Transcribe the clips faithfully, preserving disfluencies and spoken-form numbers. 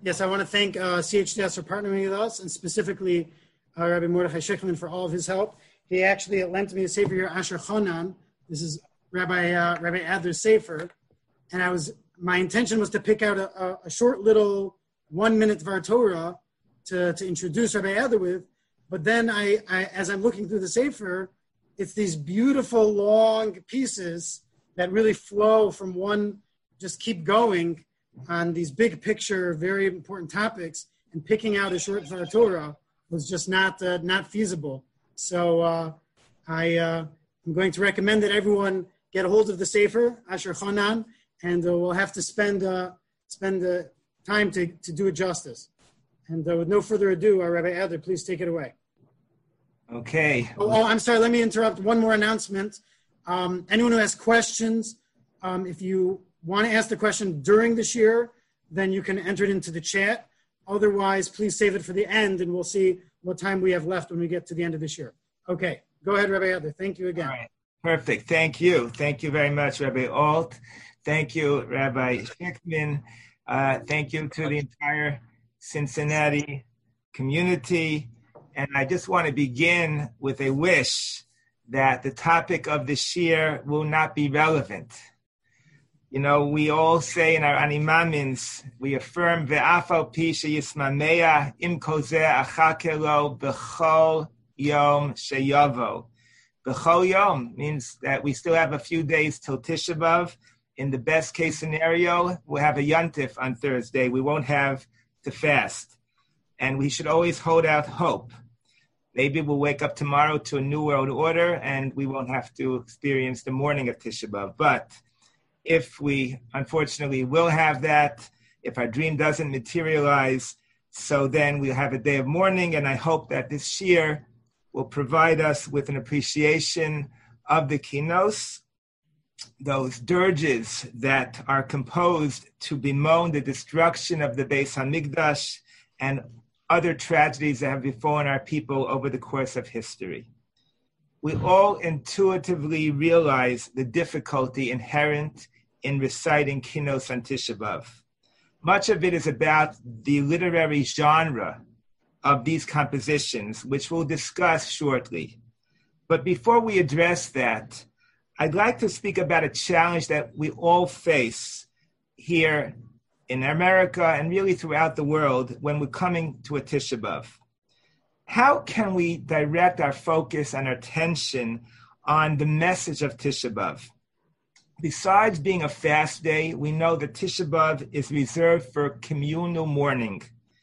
Yes, I want to thank uh, C H D S for partnering with us, and specifically uh, Rabbi Mordechai Shichman for all of his help. He actually lent me a sefer here, Asher Chonan. This is Rabbi uh, Rabbi Adler's sefer, and I was my intention was to pick out a, a, a short little one-minute Dvar Torah to, to introduce Rabbi Adler with, but then I, I, as I'm looking through the sefer, it's these beautiful long pieces that really flow from one, just keep going on these big picture, very important topics, and picking out a short Dvar Torah was just not uh, not feasible. So uh, I, uh, I'm going to recommend that everyone get a hold of the sefer, Asher Chonan, and uh, we'll have to spend uh, spend uh, time to, to do it justice. And uh, with no further ado, uh, Rabbi Adler, please take it away. Okay. Oh, oh, I'm sorry. Let me interrupt. One more announcement. Um, anyone who has questions, um, if you want to ask the question during the shir, then you can enter it into the chat. Otherwise, please save it for the end, and we'll see what time we have left when we get to the end of the shir. Okay. Go ahead, Rabbi Adler. Thank you again. All right. Perfect. Thank you. Thank you very much, Rabbi Alt. Thank you, Rabbi Shichman. Uh, thank you to the entire Cincinnati community. And I just want to begin with a wish that the topic of this year will not be relevant. You know, we all say in our animamins, we affirm ve'afal pi sheyismameya im kozeh achakelo b'chol yom sheyavo. B'chol yom means that we still have a few days till Tisha B'Av. In the best case scenario, we'll have a yontif on Thursday. We won't have to fast. And we should always hold out hope. Maybe we'll wake up tomorrow to a new world order and we won't have to experience the morning of Tisha B'Av. But if we unfortunately will have that, if our dream doesn't materialize, so then we'll have a day of mourning. And I hope that this year will provide us with an appreciation of the kinos, those dirges that are composed to bemoan the destruction of the Beis Hamikdash and other tragedies that have befallen our people over the course of history. We all intuitively realize the difficulty inherent in reciting kinos on Tisha B'Av. Much of it is about the literary genre of these compositions, which we'll discuss shortly. But before we address that, I'd like to speak about a challenge that we all face here in America and really throughout the world when we're coming to a Tisha B'Av. How can we direct our focus and our attention on the message of Tisha B'Av? Besides being a fast day, we know that Tisha B'Av is reserved for communal mourning.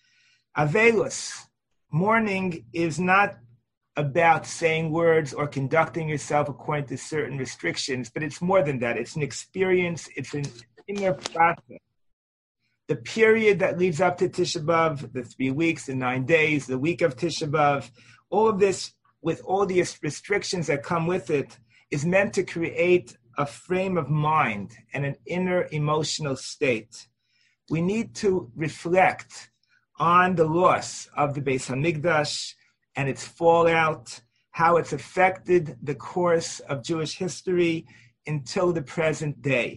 Avelus, mourning is not about saying words or conducting yourself according to certain restrictions, but it's more than that. It's an experience, it's an inner process. The period that leads up to Tisha B'Av, the three weeks, the nine days, the week of Tisha B'Av, all of this, with all the restrictions that come with it, is meant to create a frame of mind and an inner emotional state. We need to reflect on the loss of the Beis Hamikdash and its fallout, how it's affected the course of Jewish history until the present day.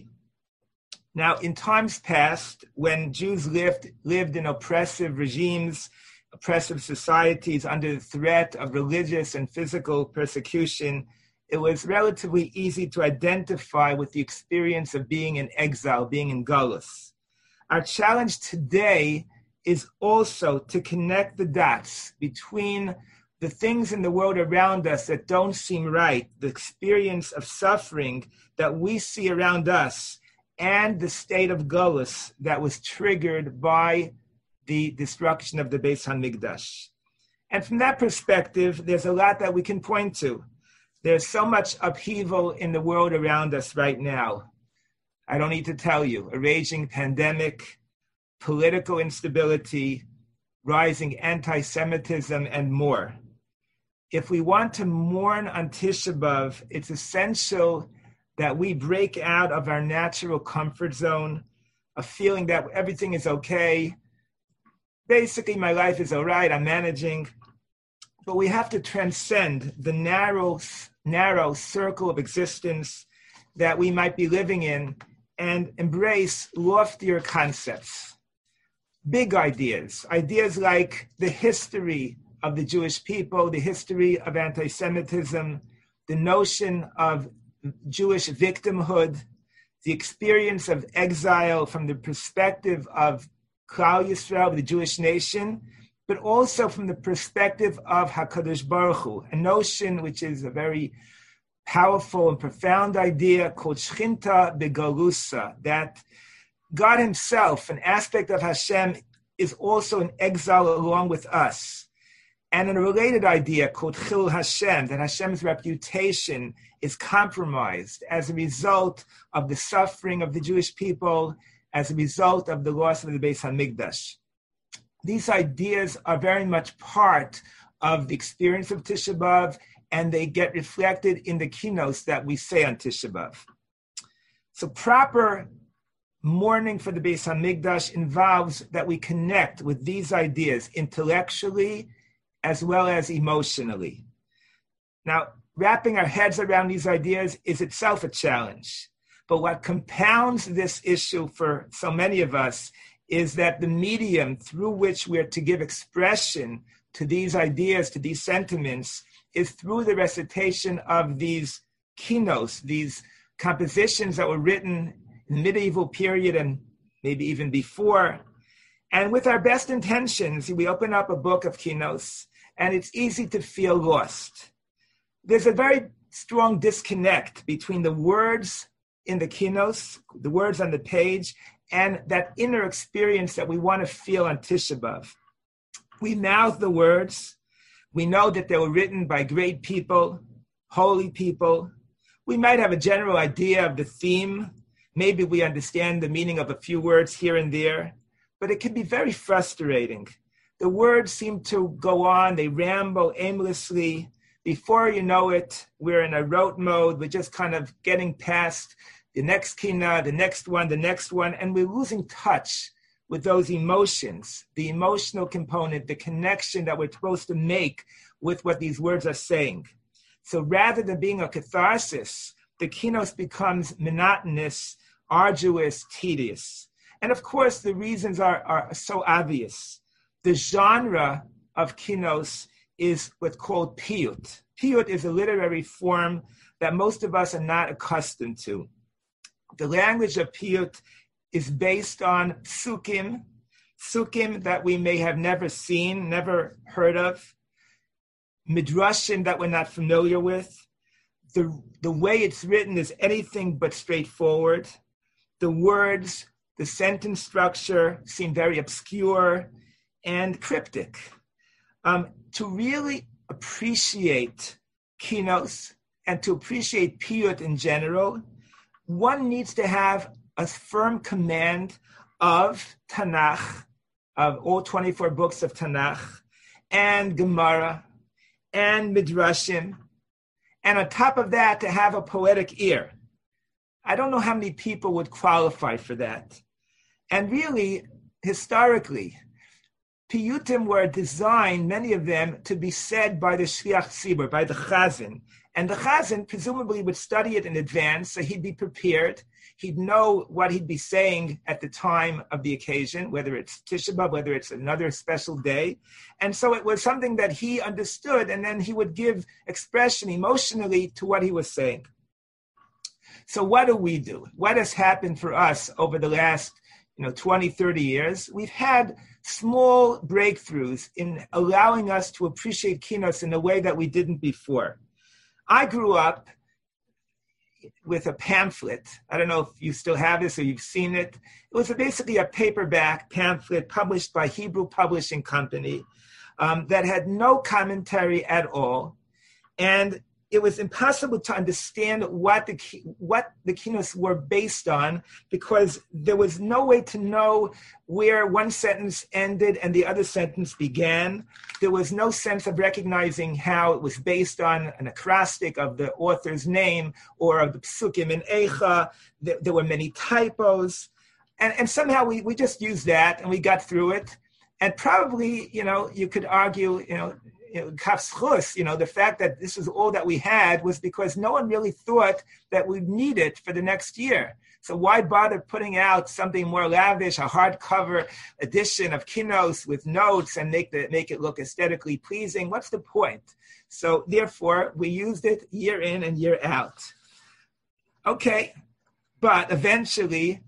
Now, in times past, when Jews lived, lived in oppressive regimes, oppressive societies under the threat of religious and physical persecution, it was relatively easy to identify with the experience of being in exile, being in Galus. Our challenge today is also to connect the dots between the things in the world around us that don't seem right, the experience of suffering that we see around us, and the state of Galus that was triggered by the destruction of the Beis Hamikdash. And from that perspective, there's a lot that we can point to. There's so much upheaval in the world around us right now. I don't need to tell you, a raging pandemic, political instability, rising anti-Semitism, and more. If we want to mourn on Tisha B'Av, it's essential that we break out of our natural comfort zone, a feeling that everything is okay. Basically, my life is all right, I'm managing. But we have to transcend the narrow, narrow circle of existence that we might be living in and embrace loftier concepts. big ideas, ideas like the history of the Jewish people, the history of anti-Semitism, the notion of Jewish victimhood, the experience of exile from the perspective of Klal Yisrael, the Jewish nation, but also from the perspective of HaKadosh Baruch Hu, a notion which is a very powerful and profound idea called Shchinta Begalusa, that God himself, an aspect of Hashem, is also in exile along with us. And a related idea called Chil Hashem, that Hashem's reputation is compromised as a result of the suffering of the Jewish people, as a result of the loss of the Beis HaMikdash. These ideas are very much part of the experience of Tisha B'Av, and they get reflected in the keynotes that we say on Tisha B'Av. So proper mourning for the Beis HaMikdash involves that we connect with these ideas intellectually as well as emotionally. Now, wrapping our heads around these ideas is itself a challenge. But what compounds this issue for so many of us is that the medium through which we're to give expression to these ideas, to these sentiments, is through the recitation of these kinos, these compositions that were written in the medieval period and maybe even before. And with our best intentions, we open up a book of kinos, and it's easy to feel lost. There's a very strong disconnect between the words in the kinos, the words on the page, and that inner experience that we want to feel on Tisha B'Av. We mouth the words. We know that they were written by great people, holy people. We might have a general idea of the theme. Maybe we understand the meaning of a few words here and there, but it can be very frustrating. The words seem to go on, they ramble aimlessly. Before you know it, we're in a rote mode. We're just kind of getting past the next kina, the next one, the next one, and we're losing touch with those emotions, the emotional component, the connection that we're supposed to make with what these words are saying. So rather than being a catharsis, the kinos becomes monotonous, arduous, tedious. And of course, the reasons are, are so obvious. The genre of kinos is what's called piyut. Piyut is a literary form that most of us are not accustomed to. The language of piyut is based on psukim, psukim that we may have never seen, never heard of, midrashim that we're not familiar with. The, the way it's written is anything but straightforward. The words, the sentence structure seem very obscure and cryptic. Um, to really appreciate kinos and to appreciate piyut in general, one needs to have a firm command of Tanakh, of all twenty-four books of Tanakh, and Gemara, and Midrashim, and on top of that, to have a poetic ear. I don't know how many people would qualify for that. And really, historically, piyutim were designed, many of them, to be said by the shliach tzibur, by the chazan. And the chazan presumably would study it in advance, so he'd be prepared. He'd know what he'd be saying at the time of the occasion, whether it's Tisha B'Av, whether it's another special day. And so it was something that he understood, and then he would give expression emotionally to what he was saying. So what do we do? What has happened for us over the last you know, twenty, thirty years? We've had small breakthroughs in allowing us to appreciate kinos in a way that we didn't before. I grew up with a pamphlet. I don't know if you still have this or you've seen it. It was basically a paperback pamphlet published by Hebrew Publishing Company um, that had no commentary at all. And it was impossible to understand what the what the kinos were based on because there was no way to know where one sentence ended and the other sentence began. There was no sense of recognizing how it was based on an acrostic of the author's name or of the psukim in Eicha. There, there were many typos. And, and somehow we, we just used that and we got through it. And probably, you know, you could argue, you know, kafschus, you know, the fact that this is all that we had was because no one really thought that we'd need it for the next year. So why bother putting out something more lavish, a hardcover edition of Kinos with notes and make the make it look aesthetically pleasing? What's the point? So therefore, we used it year in and year out. Okay, but eventually,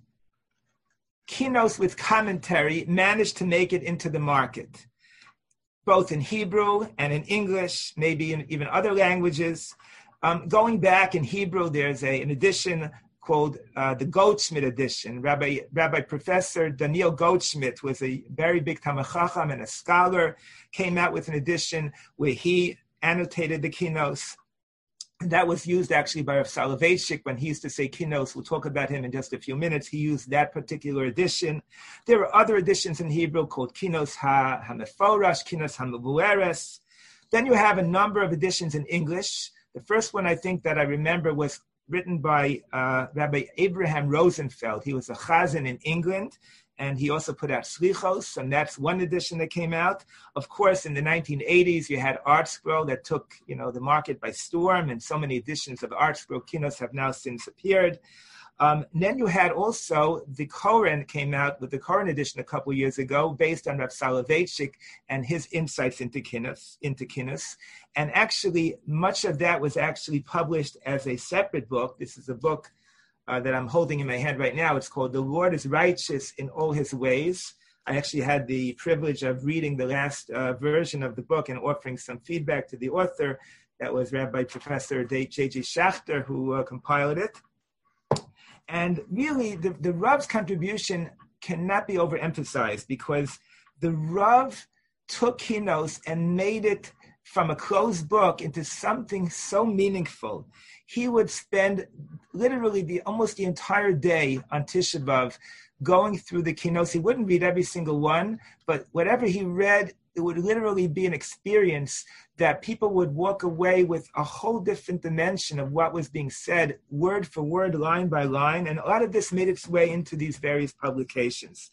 Kinos with commentary managed to make it into the market, both in Hebrew and in English, maybe in even other languages. Um, going back in Hebrew, there's a, an edition called uh, the Goldschmidt edition. Rabbi, Rabbi Professor Daniel Goldschmidt was a very big Talmid Chacham and a scholar, came out with an edition where he annotated the Kinos. And that was used actually by Rav Soloveitchik when he used to say Kinos. We'll talk about him in just a few minutes. He used that particular edition. There are other editions in Hebrew called Kinos ha, HaMeforash, Kinos HaMevueres. Then you have a number of editions in English. The first one I think that I remember was written by uh, Rabbi Abraham Rosenfeld. He was a chazan in England, and he also put out Slichos, and that's one edition that came out. Of course, in the nineteen eighties, you had ArtScroll that took, you know, the market by storm, and so many editions of ArtScroll Kinos have now since appeared. Um, then you had also the Koren came out with the Koren edition a couple years ago, based on Rav Soloveitchik and his insights into Kinos, into Kinos. And actually, much of that was actually published as a separate book. This is a book uh, that I'm holding in my hand right now. It's called The Lord is Righteous in All His Ways. I actually had the privilege of reading the last uh, version of the book and offering some feedback to the author. That was Rabbi Professor J J Schachter, who uh, compiled it. And really, the, the Rav's contribution cannot be overemphasized, because the Rav took Kinos and made it from a closed book into something so meaningful. He would spend literally the almost the entire day on Tisha B'Av going through the Kinos. He wouldn't read every single one, but whatever he read, it would literally be an experience that people would walk away with a whole different dimension of what was being said, word for word, line by line. And a lot of this made its way into these various publications.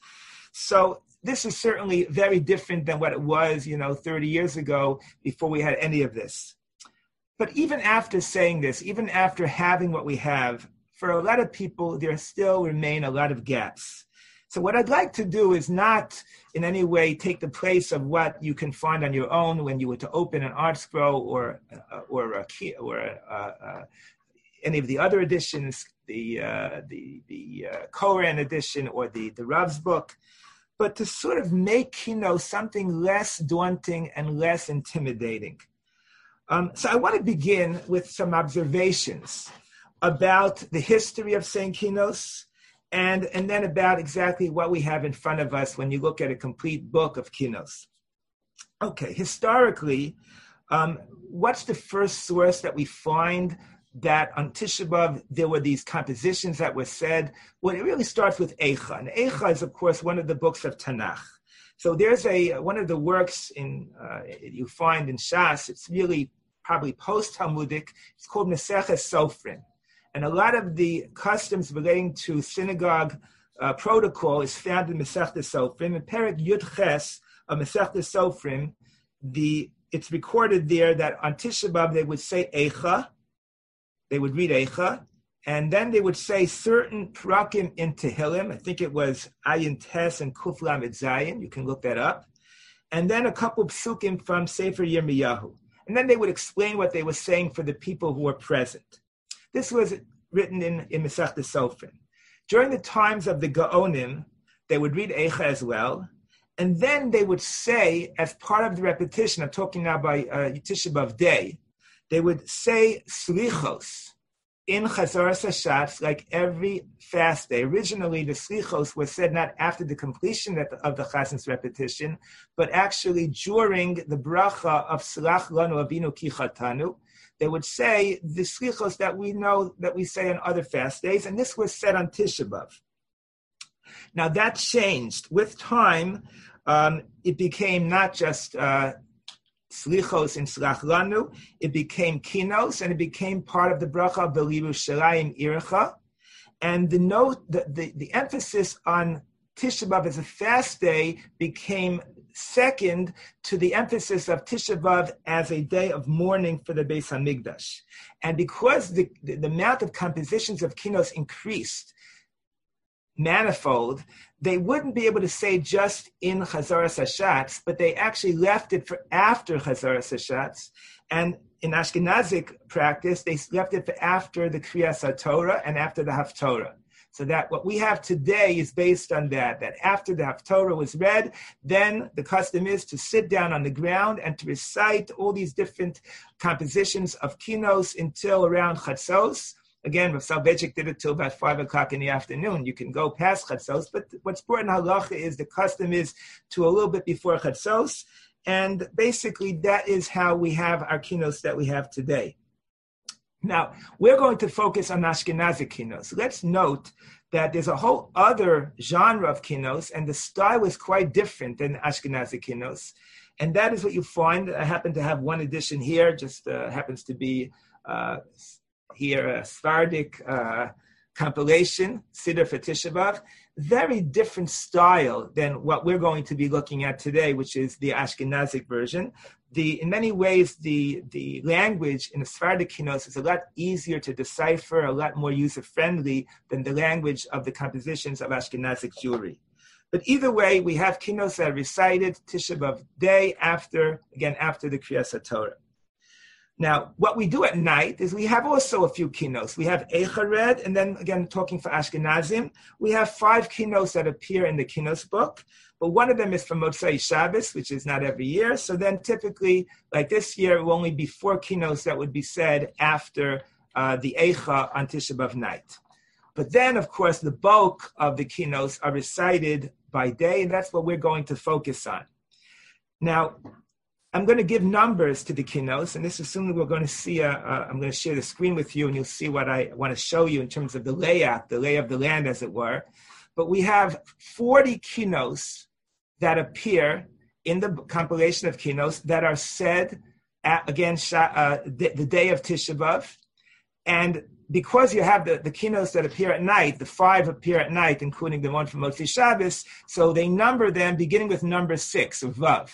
So this is certainly very different than what it was, you know, thirty years ago, before we had any of this. But even after saying this, even after having what we have, for a lot of people, there still remain a lot of gaps. So what I'd like to do is not in any way take the place of what you can find on your own when you were to open an ArtScroll or uh, or a key, or uh, uh, any of the other editions, the uh, the the uh, Koren edition or the the Rav's book, but to sort of make, you know, something less daunting and less intimidating. Um, so I want to begin with some observations about the history of Saint Kinos, and, and then about exactly what we have in front of us when you look at a complete book of Kinos. Okay, historically, um, what's the first source that we find that on Tisha B'Av there were these compositions that were said? Well, it really starts with Eicha. And Eicha is, of course, one of the books of Tanakh. So there's a one of the works in uh, you find in Shas. It's really probably post-Talmudic. It's called Maseches Sofrim. And a lot of the customs relating to synagogue uh, protocol is found in Masechta Sofrim. In Perek Yud Ches of Masechta Sofrim, the it's recorded there that on Tisha B'Av they would say Eicha, they would read Eicha, and then they would say certain prakim in Tehillim. I think it was Ayin Tes and Kuf Lamed Zayin. You can look that up. And then a couple of psukim from Sefer Yirmiyahu. And then they would explain what they were saying for the people who were present. This was written in, in Masechta Sofrim. During the times of the Gaonim, they would read Eicha as well. And then they would say, as part of the repetition, I'm talking now by uh, Tisha B'Av Day, they would say Slichos in Chazaras Hashatz, like every fast day. Originally, the Slichos was said not after the completion of the Chazan's repetition, but actually during the bracha of Slach Lanu Avinu Ki Chatanu. They would say the Slichos that we know that we say on other fast days, and this was said on Tisha B'Av. Now that changed. With time, um, it became not just uh, Slichos and Slach Lanu, it became Kinos, and it became part of the bracha of B'Yerushalayim Irecha. And the note, the, the, the emphasis on Tisha B'Av as a fast day became second to the emphasis of Tisha B'Av as a day of mourning for the Beis Hamikdash. And because the, the, the amount of compositions of kinos increased manifold, they wouldn't be able to say just in Chazaras Hashatz, but they actually left it for after Chazaras Hashatz. And in Ashkenazic practice, they left it for after the Kriyas HaTorah and after the Haftorah. So that what we have today is based on that, that after the Haftorah was read, then the custom is to sit down on the ground and to recite all these different compositions of kinos until around Chatzos. Again, Rav Soloveitchik did it till about five o'clock in the afternoon. You can go past Chatzos, but what's important in halacha is the custom is to a little bit before Chatzos, and basically that is how we have our kinos that we have today. Now, we're going to focus on Ashkenazi kinos. Let's note that there's a whole other genre of kinos, and the style is quite different than Ashkenazi kinos. And that is what you find. I happen to have one edition here, just uh, happens to be uh, here, a Sephardic uh, compilation, Siddur for Tisha B'Av. Very different style than what we're going to be looking at today, which is the Ashkenazic version. The, in many ways, the, the language in the Sephardic kinos is a lot easier to decipher, a lot more user-friendly than the language of the compositions of Ashkenazic Jewry. But either way, we have kinos that are recited Tisha B'Av day after, again, after the Kriyas HaTorah. Now, what we do at night is we have also a few kinos. We have Eicha read, and then again, talking for Ashkenazim, we have five kinos that appear in the kinos book, but one of them is from Motzei Shabbos, which is not every year. So then typically, like this year, it will only be four kinos that would be said after uh, the Eicha on Tisha B'Av night. But then, of course, the bulk of the kinos are recited by day, and that's what we're going to focus on. Now, I'm going to give numbers to the kinos, and this is soon we're going to see, a, a, I'm going to share the screen with you, and you'll see what I want to show you in terms of the layout, the lay of the land, as it were. But we have forty kinos that appear in the compilation of kinos that are said, at, again, uh, the, the day of Tisha B'Av. And because you have the, the kinos that appear at night, the five appear at night, including the one from Motzei Shabbos, so they number them beginning with number six, of Vav.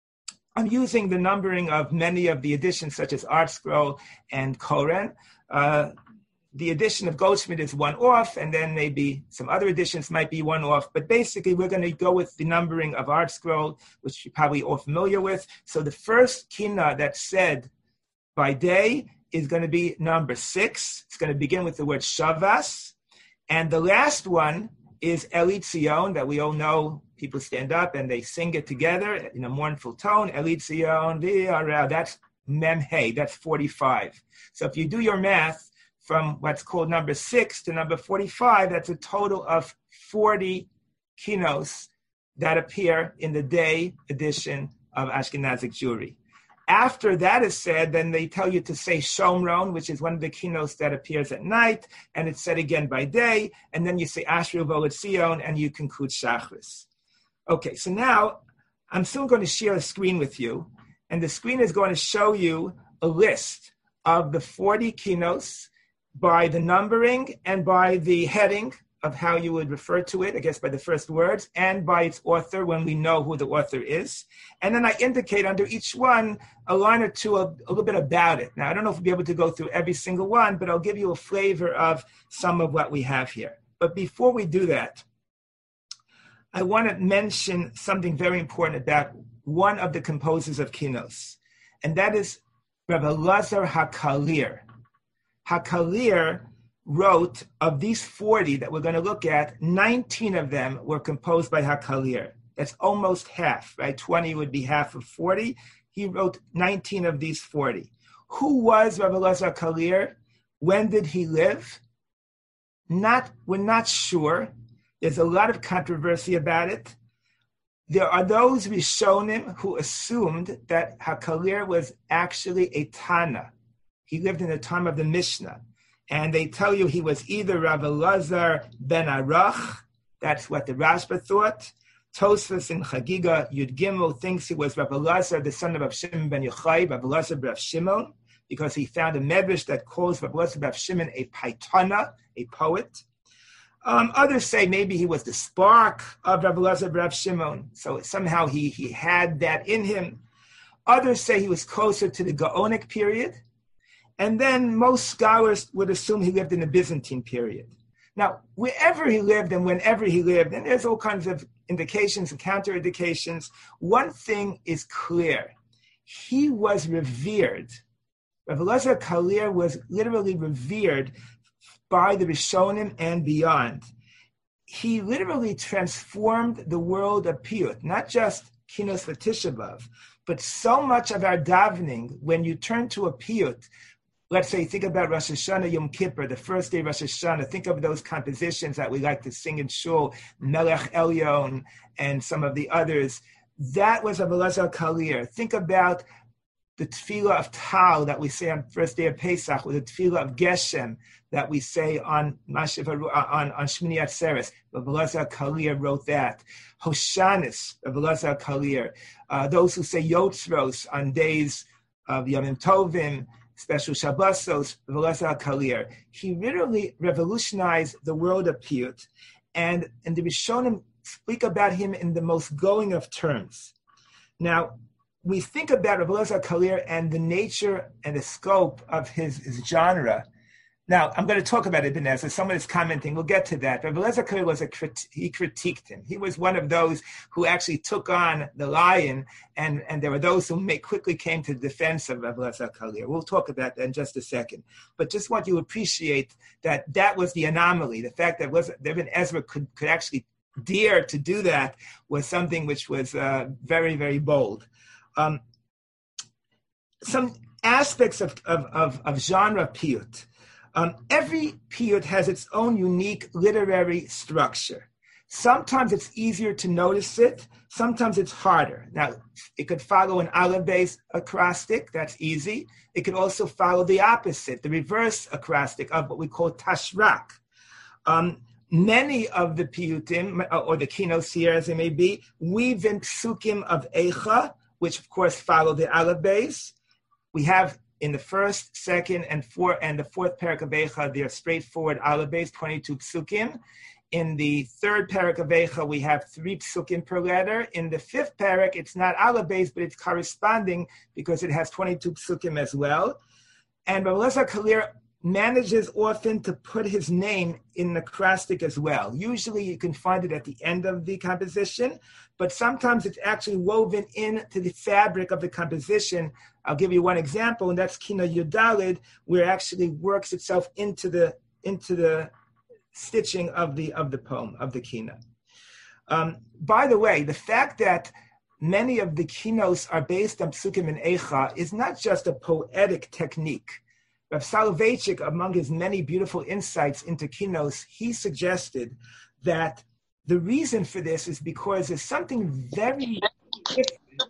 I'm using the numbering of many of the editions, such as Art Scroll and Koren. Uh, the edition of Goldschmidt is one off, and then maybe some other editions might be one off. But basically, we're going to go with the numbering of Art Scroll, which you're probably all familiar with. So the first kina that's said by day is going to be number six. It's going to begin with the word Shavas. And the last one is Eli Tzion, that we all know. People stand up and they sing it together in a mournful tone. Eli Tzion, v'yareh, that's Mem Hey, that's forty-five. So if you do your math from what's called number six to number forty-five, that's a total of forty kinos that appear in the day edition of Ashkenazic Jewry. After that is said, then they tell you to say Shomron, which is one of the kinos that appears at night, and it's said again by day, and then you say Ashri Uvo Tzion, and you conclude Shachris. Okay, so now I'm soon going to share a screen with you, and the screen is going to show you a list of the forty kinos by the numbering and by the heading of how you would refer to it, I guess by the first words, and by its author when we know who the author is. And then I indicate under each one a line or two, a, a little bit about it. Now, I don't know if we'll be able to go through every single one, but I'll give you a flavor of some of what we have here. But before we do that, I want to mention something very important about one of the composers of kinos, and that is Rabbi Elazar HaKalir. HaKalir wrote, of these forty that we're going to look at, nineteen of them were composed by HaKalir. That's almost half, right? twenty would be half of forty. He wrote nineteen of these forty. Who was Rabbi Elazar HaKalir? When did he live? Not, we're not sure. There's a lot of controversy about it. There are those Rishonim who assumed that HaKalir was actually a Tana. He lived in the time of the Mishnah. And they tell you he was either Rav Elazar ben Arach, that's what the Rashba thought. Tosfos in Chagiga Yud Gimel thinks he was Rav Elazar, the son of Rav Shimon ben Yochai, Rav Elazar ben Rav Shimon, because he found a medrash that calls Rav Elazar ben Rav Shimon a paitana, a poet. Um, others say maybe he was the spark of Rav Elazar Rav Shimon, so somehow he, he had that in him. Others say he was closer to the Gaonic period. And then most scholars would assume he lived in the Byzantine period. Now, wherever he lived and whenever he lived, and there's all kinds of indications and counter-indications, one thing is clear. He was revered. Rav Elazar Kalir was literally revered by the Rishonim and beyond. He literally transformed the world of Piyut, not just Kinos V'Tisha B'Av, but so much of our davening, when you turn to a Piyut, let's say, think about Rosh Hashanah Yom Kippur, the first day of Rosh Hashanah, think of those compositions that we like to sing in Shul, Melech Elyon, and some of the others. That was Rav Elazar Kalir. Think about the tefillah of Tal that we say on first day of Pesach, or the tefillah of Geshem that we say on Mashiv, on, on Shmini Atzeres. Rav Elazar Kalir wrote that. Hoshanis, Rav Elazar Kalir. Uh, those who say Yotzros on days of Yomim Tovim, special Shabbosos, Rav Elazar Kalir. He literally revolutionized the world of Piyut, and, and the Rishonim speak about him in the most glowing of terms. Now, we think about Rav Elazar Kalir and the nature and the scope of his, his genre. Now, I'm going to talk about Ibn Ezra. Someone is commenting. We'll get to that. Rav Elazar Kalir was a crit- he critiqued him. He was one of those who actually took on the lion, and, and there were those who may, quickly came to the defense of Rav Elazar Kalir. We'll talk about that in just a second. But just want you to appreciate that that was the anomaly. The fact that was, Ibn Ezra could, could actually dare to do that was something which was uh, very, very bold. Um, some aspects of, of, of, of genre Piyut. Um, every Piyut has its own unique literary structure. Sometimes it's easier to notice it. Sometimes it's harder. Now, it could follow an aleph-based acrostic. That's easy. It could also follow the opposite, the reverse acrostic of what we call tashrak. Um, many of the Piyutim, or the kinos here as they may be, weave in psukim of Eicha, which of course follow the aleph base. We have in the first, second, and fourth, and the fourth parak of Eicha, they're straightforward aleph base, twenty-two psukim. In the third parak of Eicha, we have three psukim per letter. In the fifth parak, it's not aleph base, but it's corresponding because it has twenty-two psukim as well. And Rav Elazar Kalir manages often to put his name in the acrostic as well. Usually you can find it at the end of the composition, but sometimes it's actually woven into the fabric of the composition. I'll give you one example, and that's Kina Yudalid, where it actually works itself into the into the stitching of the of the poem, of the Kina. Um, by the way, the fact that many of the kinos are based on psukim and Eicha is not just a poetic technique. Rav Soloveitchik, among his many beautiful insights into kinos, he suggested that the reason for this is because there's something very different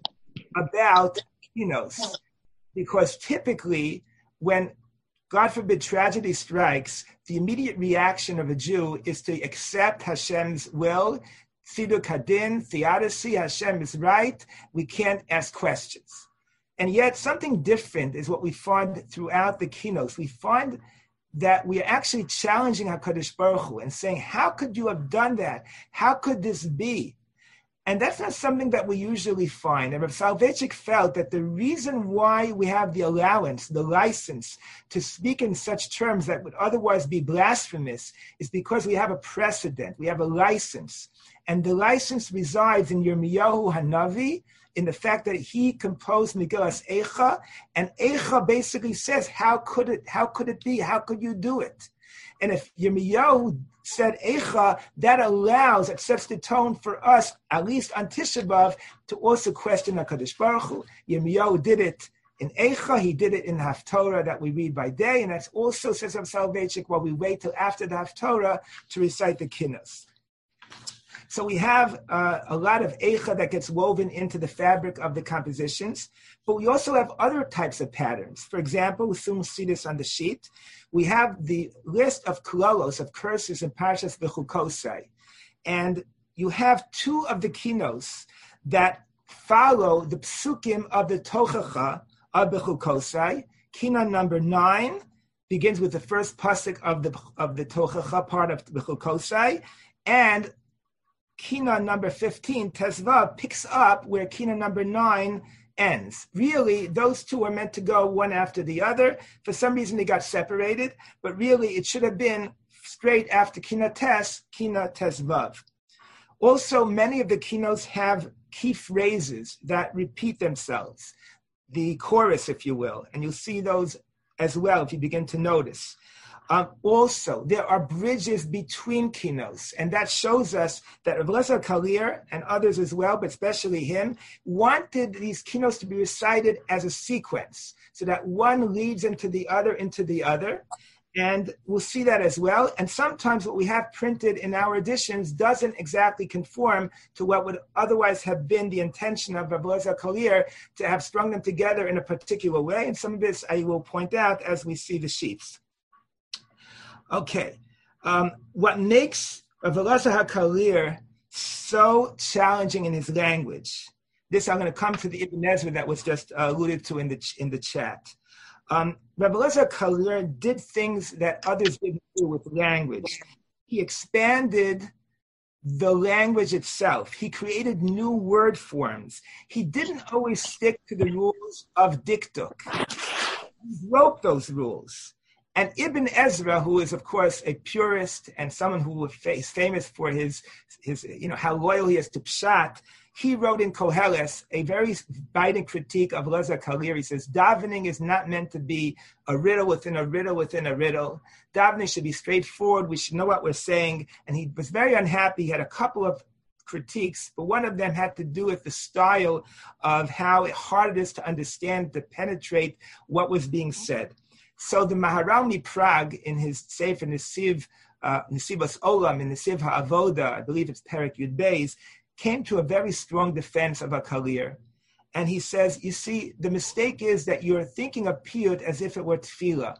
about kinos. Because typically, when, God forbid, tragedy strikes, the immediate reaction of a Jew is to accept Hashem's will, Tziduk Hadin, theodicy, Hashem is right, we can't ask questions. And yet something different is what we find throughout the kinos. We find that we are actually challenging HaKadosh Baruch Hu and saying, how could you have done that? How could this be? And that's not something that we usually find. And Rav Soloveitchik felt that the reason why we have the allowance, the license to speak in such terms that would otherwise be blasphemous is because we have a precedent, we have a license. And the license resides in Yirmiyahu Hanavi, in the fact that he composed Megillas Eicha, and Eicha basically says, how could it, how could it be? How could you do it? And if Yirmiyahu said Eicha, that allows, it sets the tone for us, at least on Tisha B'Av, to also question HaKadosh Baruch Hu. Yirmiyahu did it in Eicha, he did it in Haftorah that we read by day, and that's also, says Rav Soloveitchik, while we wait till after the Haftorah to recite the Kinnos. So we have uh, a lot of Eicha that gets woven into the fabric of the compositions, but we also have other types of patterns. For example, we'll soon see this on the sheet. We have the list of klolos, of curses in Parshas Bechukosai. And you have two of the kinos that follow the psukim of the Tochacha of Bechukosai, kina number nine, begins with the first pasuk of the of the Tochacha part of Bechukosai, and Kina number fifteen, Tezvav, picks up where Kina number nine ends. Really, those two are meant to go one after the other. For some reason, they got separated, but really, it should have been straight after Kina Tes, Kina Tezvav. Also, many of the kinos have key phrases that repeat themselves, the chorus, if you will, and you'll see those as well if you begin to notice. Um, also, there are bridges between kinos, and that shows us that Rav Eliezer Kalir and others as well, but especially him, wanted these kinos to be recited as a sequence, so that one leads into the other, into the other, and we'll see that as well. And sometimes what we have printed in our editions doesn't exactly conform to what would otherwise have been the intention of Rav Eliezer Kalir to have strung them together in a particular way, and some of this I will point out as we see the sheets. Okay, um, what makes Rav Eliezer HaKalir so challenging in his language, this I'm going to come to the Ibn Ezra that was just uh, alluded to in the in the chat. Um, Rav Eliezer HaKalir did things that others didn't do with language. He expanded the language itself. He created new word forms. He didn't always stick to the rules of diktuk. He broke those rules. And Ibn Ezra, who is, of course, a purist and someone who is famous for his, his, you know, how loyal he is to Pshat, he wrote in Koheles a very biting critique of Eliezer Kalir. He says, davening is not meant to be a riddle within a riddle within a riddle. Davening should be straightforward. We should know what we're saying. And he was very unhappy. He had a couple of critiques, but one of them had to do with the style of how hard it is to understand, to penetrate what was being said. So the Maharal Prague in his Sefer Nesiv, uh, Nesivas Olam, in Nesiv HaAvoda, I believe it's Perek Yud Beis, came to a very strong defense of HaKalir. And he says, you see, the mistake is that you're thinking of piyut as if it were tefillah.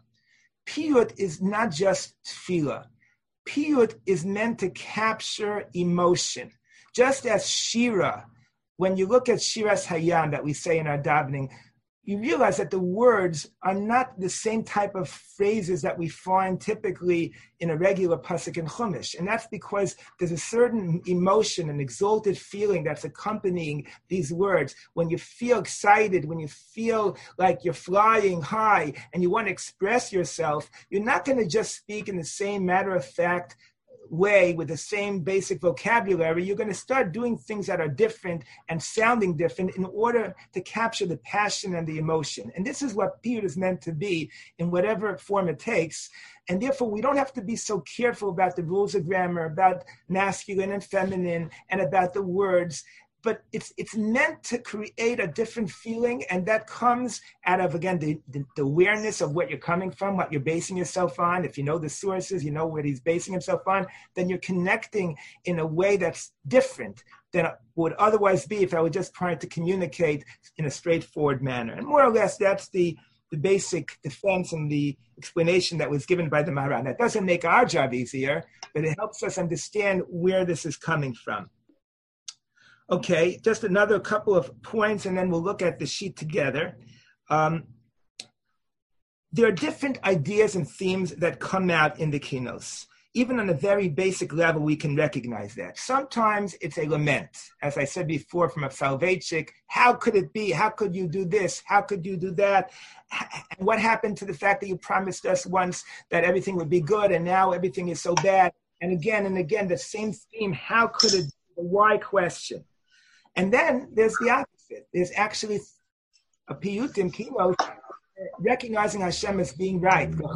Piyut is not just tefillah. Piyut is meant to capture emotion. Just as shira, when you look at Shiras Hayam that we say in our davening, you realize that the words are not the same type of phrases that we find typically in a regular pasuk in Chumash. And that's because there's a certain emotion, an exalted feeling that's accompanying these words. When you feel excited, when you feel like you're flying high and you want to express yourself, you're not going to just speak in the same matter-of-fact way with the same basic vocabulary. You're going to start doing things that are different and sounding different in order to capture the passion and the emotion. And this is what piyut is meant to be in whatever form it takes. And therefore, we don't have to be so careful about the rules of grammar, about masculine and feminine, and about the words. But it's it's meant to create a different feeling, and that comes out of, again, the, the, the awareness of what you're coming from, what you're basing yourself on. If you know the sources, you know what he's basing himself on, then you're connecting in a way that's different than it would otherwise be if I were just trying to communicate in a straightforward manner. And more or less, that's the, the basic defense and the explanation that was given by the Maharan. That doesn't make our job easier, but it helps us understand where this is coming from. Okay, just another couple of points, and then we'll look at the sheet together. Um, there are different ideas and themes that come out in the kinos. Even on a very basic level, we can recognize that. Sometimes it's a lament, as I said before, from a Soloveitchik. How could it be? How could you do this? How could you do that? What happened to the fact that you promised us once that everything would be good, and now everything is so bad? And again and again, the same theme. How could it be? The why question. And then there's the opposite. There's actually a piyutim kinos recognizing Hashem as being right. The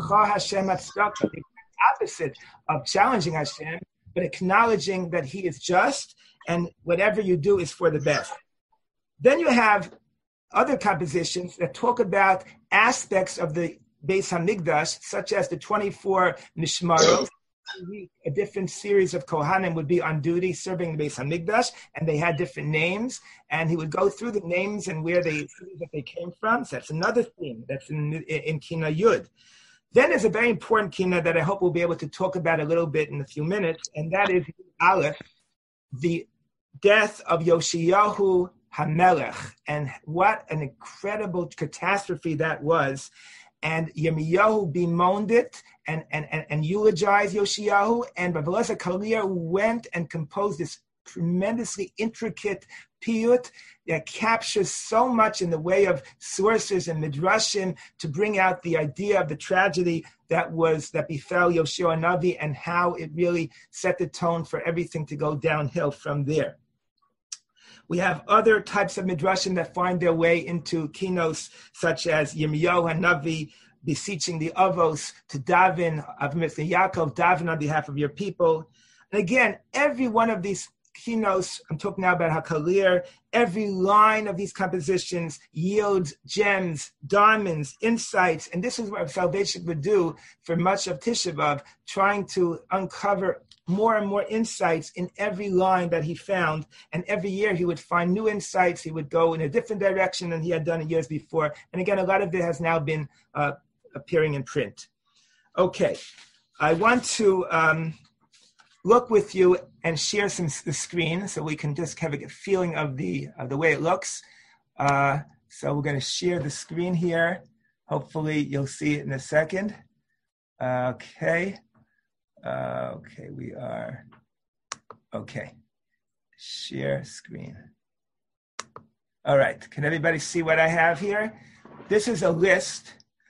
opposite of challenging Hashem, but acknowledging that He is just and whatever you do is for the best. Then you have other compositions that talk about aspects of the Beis Hamikdash, such as the twenty-four Mishmarot. A different series of Kohanim would be on duty serving the Beis Hamikdash, and they had different names, and he would go through the names and where they that they came from. So that's another theme that's in, in, in Kina Yud. Then there's a very important Kina that I hope we'll be able to talk about a little bit in a few minutes, and that is Aleph, the death of Yoshiyahu HaMelech, and what an incredible catastrophe that was. and Yirmiyahu bemoaned it and, and, and, and eulogized Yoshiyahu, and Rav Elazar Kalir went and composed this tremendously intricate piyut that captures so much in the way of sources and midrashim to bring out the idea of the tragedy that was that befell Yoshua Navi and how it really set the tone for everything to go downhill from there. We have other types of midrashim that find their way into kinos, such as Yirmiyahu Hanavi beseeching the avos to daven, Avram Yaakov, daven on behalf of your people. And again, every one of these kinos, I'm talking now about HaKalir, every line of these compositions yields gems, diamonds, insights, and this is what Salvation would do for much of Tisha B'Av, trying to uncover more and more insights in every line that he found, and every year he would find new insights. He would go in a different direction than he had done in years before, and again, a lot of it has now been uh, appearing in print. Okay, I want to um, look with you and share some the screen so we can just have a feeling of the of the way it looks. Uh, so we're going to share the screen here. Hopefully you'll see it in a second. Okay. Uh, okay, we are. Okay. Share screen. All right. Can everybody see what I have here? This is a list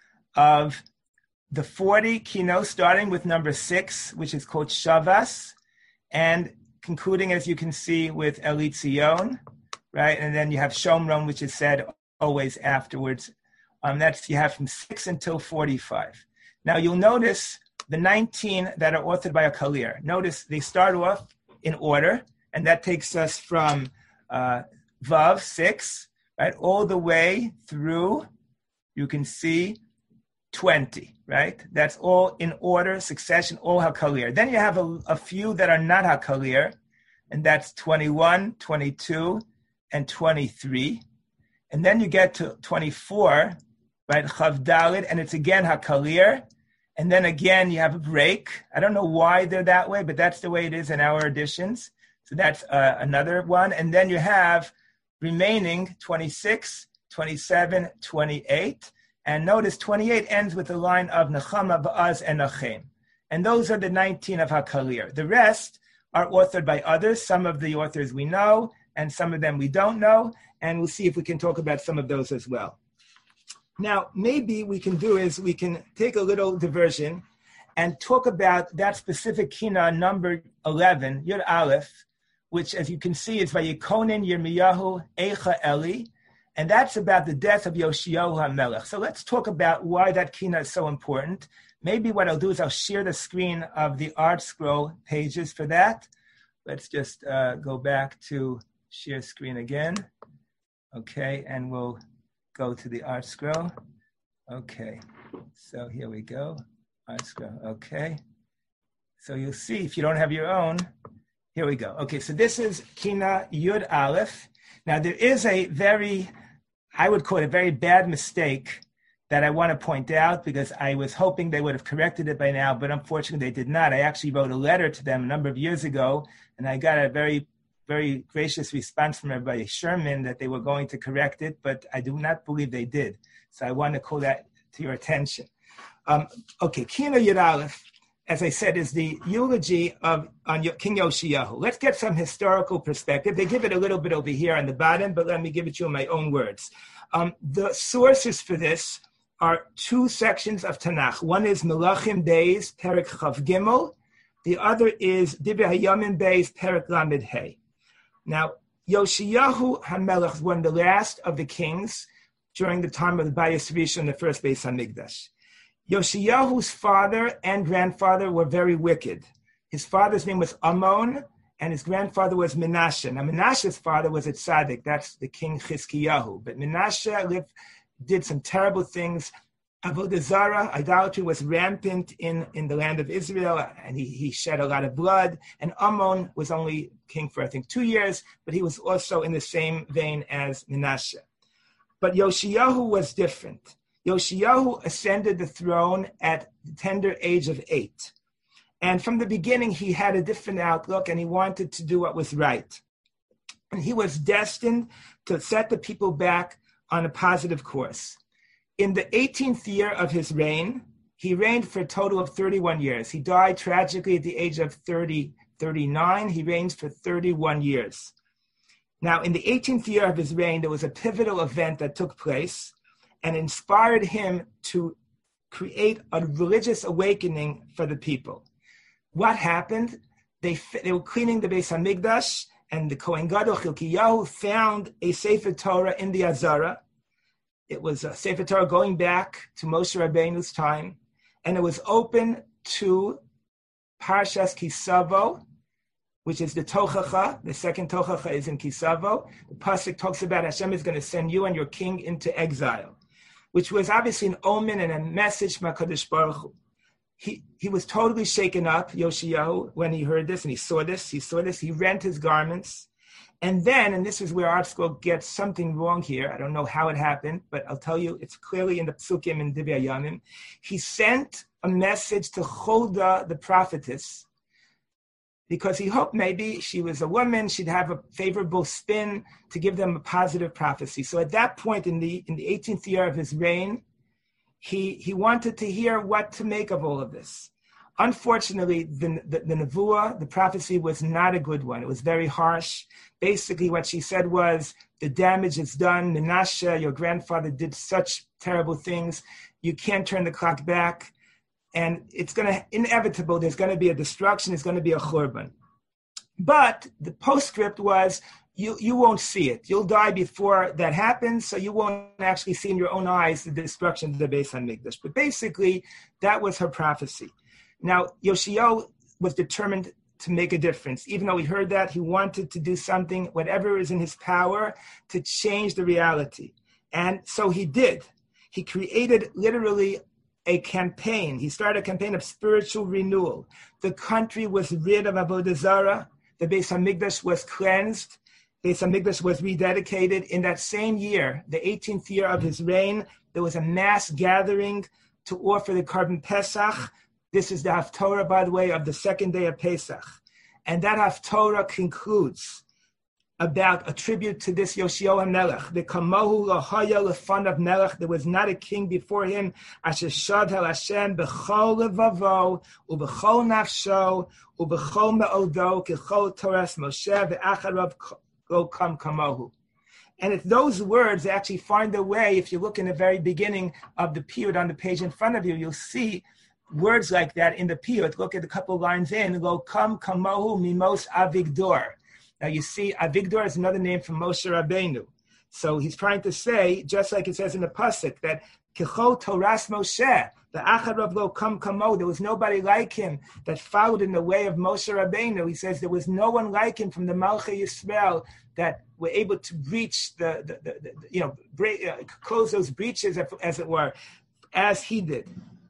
of the forty kinos, starting with number six, which is called Shavas, and concluding, as you can see, with Elitzion, right? And then you have Shomron, which is said always afterwards. Um, that's you have from six until forty-five. Now you'll notice the nineteen that are authored by a Kalir. Notice they start off in order, and that takes us from uh, Vav, six, right, all the way through, you can see, twenty, right? That's all in order, succession, all HaKalir. Then you have a, a few that are not HaKalir, and that's twenty-one, twenty-two, and twenty-three. And then you get to twenty-four, right, Chav Daled, and it's again HaKalir. And then again, you have a break. I don't know why they're that way, but that's the way it is in our editions. So that's uh, another one. And then you have remaining twenty-six, twenty-seven, twenty-eight. And notice twenty-eight ends with the line of Nechama, Ba'az, and Nachem. And those are the nineteen of HaKalir. The rest are authored by others. Some of the authors we know, and some of them we don't know. And we'll see if we can talk about some of those as well. Now, maybe we can do is we can take a little diversion and talk about that specific kina number eleven, Yud Aleph, which, as you can see, is Vayikonin Yirmiyahu Eicha Eli, and that's about the death of Yoshiyahu HaMelech. So let's talk about why that kina is so important. Maybe what I'll do is I'll share the screen of the Art Scroll pages for that. Let's just uh, go back to share screen again. Okay, and we'll go to the Art Scroll. Okay, so here we go. Art Scroll, okay. So you'll see, if you don't have your own, here we go. Okay, so this is Kina Yud Aleph. Now there is a very, I would call it a very bad mistake that I want to point out, because I was hoping they would have corrected it by now, but unfortunately they did not. I actually wrote a letter to them a number of years ago, and I got a very very gracious response from everybody, Sherman, that they were going to correct it, but I do not believe they did. So I want to call that to your attention. Um, okay, Kina Yud Aleph, as I said, is the eulogy of on King Yoshiyahu. Let's get some historical perspective. They give it a little bit over here on the bottom, but let me give it to you in my own words. Um, the sources for this are two sections of Tanakh. One is Melachim Beis, Perek Chav Gimel. The other is Divrei Hayamim Beis, Perek Lamed Hey. Now, Yoshiyahu HaMelech is one of the last of the kings during the time of the Bayis Rishon, the first Beis HaMikdash. Yoshiyahu's father and grandfather were very wicked. His father's name was Amon, and his grandfather was Menashe. Now, Menashe's father was a tzaddik. That's the king Chizkiyahu. But Menashe lived, did some terrible things. Avodah Zarah, idolatry, was rampant in, in the land of Israel, and he, he shed a lot of blood. And Amon was only king for, I think, two years, but he was also in the same vein as Menashe. But Yoshiyahu was different. Yoshiyahu ascended the throne at the tender age of eight. And from the beginning, he had a different outlook, and he wanted to do what was right. And he was destined to set the people back on a positive course. In the eighteenth year of his reign, he reigned for a total of thirty-one years. He died tragically at the age of thirty, thirty-nine. He reigned for thirty-one years. Now, in the eighteenth year of his reign, there was a pivotal event that took place and inspired him to create a religious awakening for the people. What happened? They, they were cleaning the Beis HaMikdash, and the Kohen Gadol Chilkiyahu found a Sefer Torah in the Azara. It was a Sefer Torah going back to Moshe Rabbeinu's time, and it was open to Parshas Kisavo, which is the Tochacha. The second Tochacha is in Kisavo. The pasuk talks about Hashem is going to send you and your king into exile, which was obviously an omen and a message from HaKadosh Baruch Hu. He, he was totally shaken up, Yoshiyahu, when he heard this and he saw this. He saw this. He rent his garments. And then, and this is where ArtScroll gets something wrong here. I don't know how it happened, but I'll tell you, it's clearly in the Psukim and Divrei Yamim. He sent a message to Huldah, the prophetess, because he hoped maybe she was a woman, she'd have a favorable spin to give them a positive prophecy. So at that point in the in the eighteenth year of his reign, he he wanted to hear what to make of all of this. Unfortunately, the, the, the nevuah, the prophecy, was not a good one. It was very harsh. Basically, what she said was, the damage is done. Menashe, your grandfather, did such terrible things. You can't turn the clock back. And it's going to, inevitable, there's going to be a destruction. There's going to be a churban. But the postscript was, you, you won't see it. You'll die before that happens, so you won't actually see in your own eyes the destruction of the Beis HaMikdash. But basically, that was her prophecy. Now, Yoshiyahu was determined to make a difference. Even though he heard that, he wanted to do something, whatever is in his power, to change the reality. And so he did. He created literally a campaign. He started a campaign of spiritual renewal. The country was rid of Avodah Zarah. The Beis HaMikdash was cleansed. Beis HaMikdash was rededicated. In that same year, the eighteenth year of his reign, there was a mass gathering to offer the Korban Pesach. This is the Haftorah, by the way, of the second day of Pesach. And that Haftorah concludes about a tribute to this Yoshiyahu HaMelech. The Kamohu Lahaya Lefanav Melech, there was not a king before him. Asher Shad Hel Hashem B'chol Levavo U'B'chol Nafsho U'B'chol Me'odo K'chol Torah Moshe Ve'acharav Lo Kam Kamohu. And it's those words that actually find their way. If you look in the very beginning of the period on the page in front of you, you'll see words like that in the piyut. Look at a couple lines in. Lo kam kamohu mimos Avigdor. Now you see, Avigdor is another name for Moshe Rabbeinu. So he's trying to say, just like it says in the pasuk, that Kechol Toras Moshe, the Acharav Lo Kam Kamo, there was nobody like him that followed in the way of Moshe Rabbeinu. He says there was no one like him from the Malchei Yisrael that were able to breach the, the, the, the you know, break, uh, close those breaches, as it were, as he did.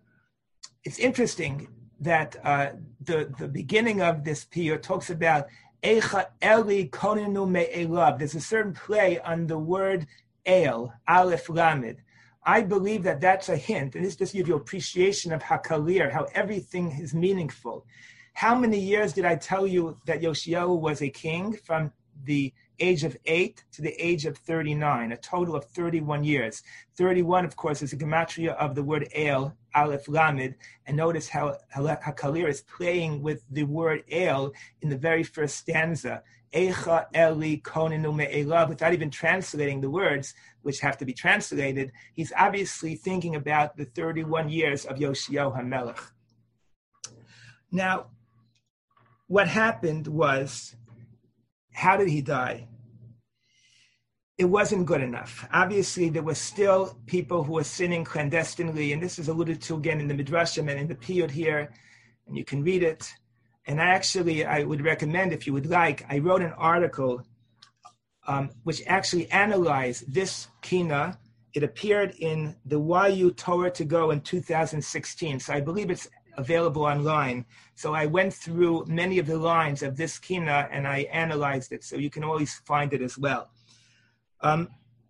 It's interesting that uh, the, the beginning of this piyut talks about Eicha Eli Konenu Me'elav. There's a certain play on the word El, Aleph Lamed. I believe that that's a hint, and this just gives you appreciation of Hakalir, how everything is meaningful. How many years did I tell you that Yoshiyahu was a king? From the age of eight to the age of thirty-nine, a total of thirty-one years. thirty-one, of course, is a gematria of the word El, Aleph Lamed, and notice how Hakalir is playing with the word El in the very first stanza. Eicha Eli Konenu Me'elav, without even translating the words, which have to be translated. He's obviously thinking about the thirty-one years of Yoshiyahu HaMelech. Now, what happened was, how did he die? It wasn't good enough. Obviously, there were still people who were sinning clandestinely, and this is alluded to again in the Midrashim and in the piyut here, and you can read it. And actually, I would recommend, if you would like, I wrote an article um, which actually analyzed this kina. It appeared in the Y U Torah to Go in two thousand sixteen, so I believe it's available online. So I went through many of the lines of this kina and I analyzed it, so you can always find it as well. Um,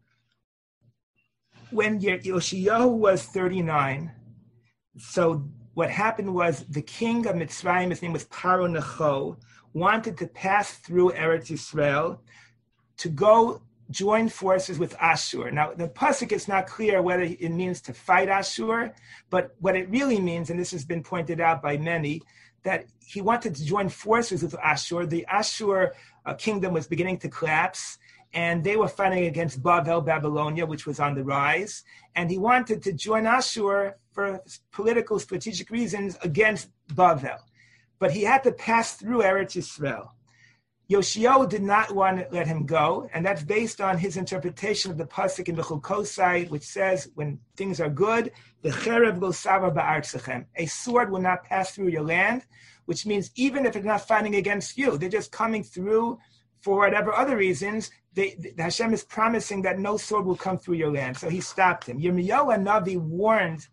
when Yoshiyahu was thirty-nine, so what happened was the king of Mitzrayim, his name was Paro Necho, wanted to pass through Eretz Yisrael to go join forces with Ashur. Now, the pasuk is not clear whether it means to fight Ashur, but what it really means, and this has been pointed out by many, that he wanted to join forces with Ashur. The Ashur uh, kingdom was beginning to collapse, and they were fighting against Bavel, Babylonia, which was on the rise. And he wanted to join Ashur for political, strategic reasons against Bavel. But he had to pass through Eretz Yisrael. Yoshiyahu did not want to let him go, and that's based on his interpretation of the pasuk in the Chukosai, which says, when things are good, the cherev lo sava ba'artzachem, a sword will not pass through your land, which means even if it's not fighting against you, they're just coming through for whatever other reasons, they, the, Hashem is promising that no sword will come through your land. So he stopped him. Yirmiyahu Navi warned,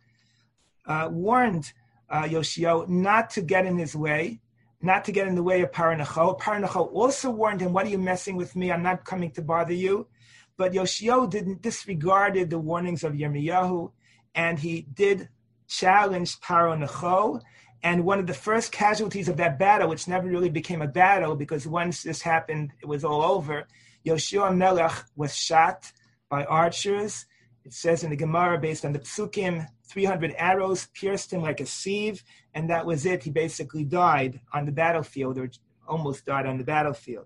uh, warned uh, Yoshiyahu not to get in his way, not to get in the way of Paranacho. Paranacho also warned him, what are you messing with me? I'm not coming to bother you. But Yoshiyahu didn't disregarded the warnings of Yirmiyahu, and he did challenge Paranacho. And one of the first casualties of that battle, which never really became a battle, because once this happened, it was all over, Yoshua Melech was shot by archers. It says in the Gemara, based on the Psukim, three hundred arrows pierced him like a sieve, and that was it. He basically died on the battlefield, or almost died on the battlefield.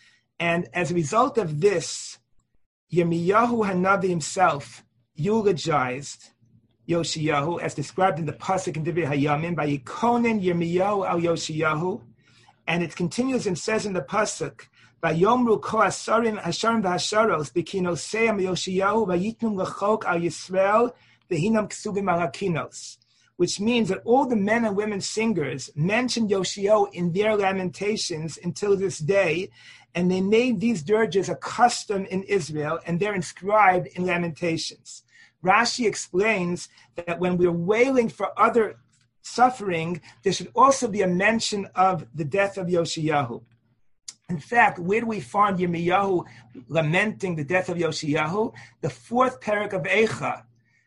And as a result of this, Yirmiyahu Hanavi himself eulogized Yoshiyahu, as described in the pasuk in Divrei Hayamim, by Yikonen Yirmiyahu al Yoshiyahu, and it continues and says in the pasuk, Vayomru ko asarim hasharim v'hasharos b'kinoseim Yoshiyahu vayitnum lechok al Yisrael v'hinam ksuvim al hakinos, which means that all the men and women singers mentioned Yoshiyahu in their lamentations until this day, and they made these dirges a custom in Israel, and they're inscribed in Lamentations. Rashi explains that when we're wailing for other suffering, there should also be a mention of the death of Yoshiyahu. In fact, where do we find Yirmiyahu lamenting the death of Yoshiyahu? The fourth parak of Eicha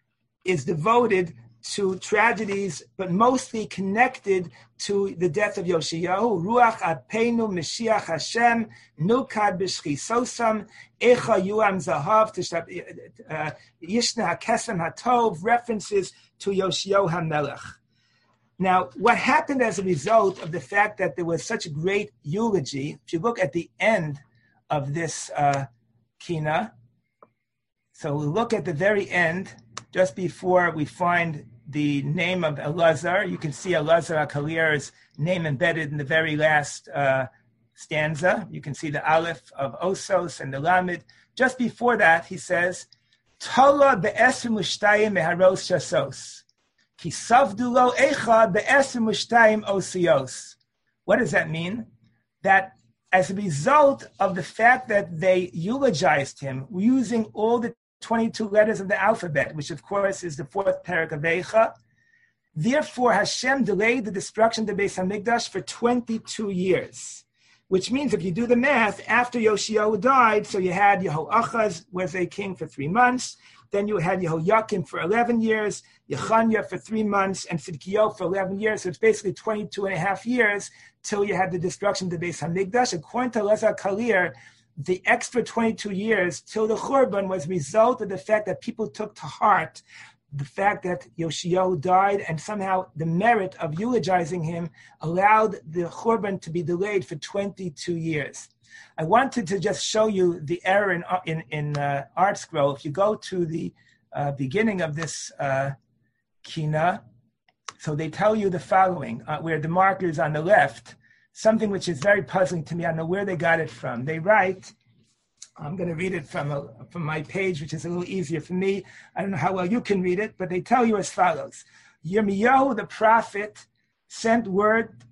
is devoted to tragedies, but mostly connected to the death of Yoshiyahu. Ruach Apenu Mashiach Hashem Nukad B'Shchisosam Eicha Yuam Zahav Yishna HaKesem HaTov, references to Yoshiyahu HaMelech. Now, what happened as a result of the fact that there was such a great eulogy, if you look at the end of this uh, kina, so we look at the very end, just before we find the name of Elazar. You can see Elazar HaKalir's name embedded in the very last uh, stanza. You can see the Aleph of Osos and the Lamed. Just before that, he says, Tola be'esrim l'shtayim meharos shasos. Ki savdu lo echa be'esrim l'shtayim osios. What does that mean? That as a result of the fact that they eulogized him using all the twenty-two letters of the alphabet, which of course is the fourth parak of Eicha, therefore Hashem delayed the destruction of the Beis Hamikdash for twenty-two years. Which means if you do the math, after Yoshiyahu died, so you had Yehoachaz was a king for three months, then you had Yehoiakim for eleven years, Yechanya for three months, and Tzidkiyahu for eleven years. So it's basically twenty-two and a half years till you had the destruction of the Beis Hamikdash. According to Elazar Kalir, the extra twenty-two years till the Churban was a result of the fact that people took to heart the fact that Yoshiyahu died, and somehow the merit of eulogizing him allowed the Churban to be delayed for twenty-two years. I wanted to just show you the error in in, in uh, Art Scroll. If you go to the uh, beginning of this uh, kina, so they tell you the following, uh, where the marker is on the left, something which is very puzzling to me. I don't know where they got it from. They write, I'm going to read it from a, from my page, which is a little easier for me. I don't know how well you can read it, but they tell you as follows. Yirmiyahu, the prophet, sent word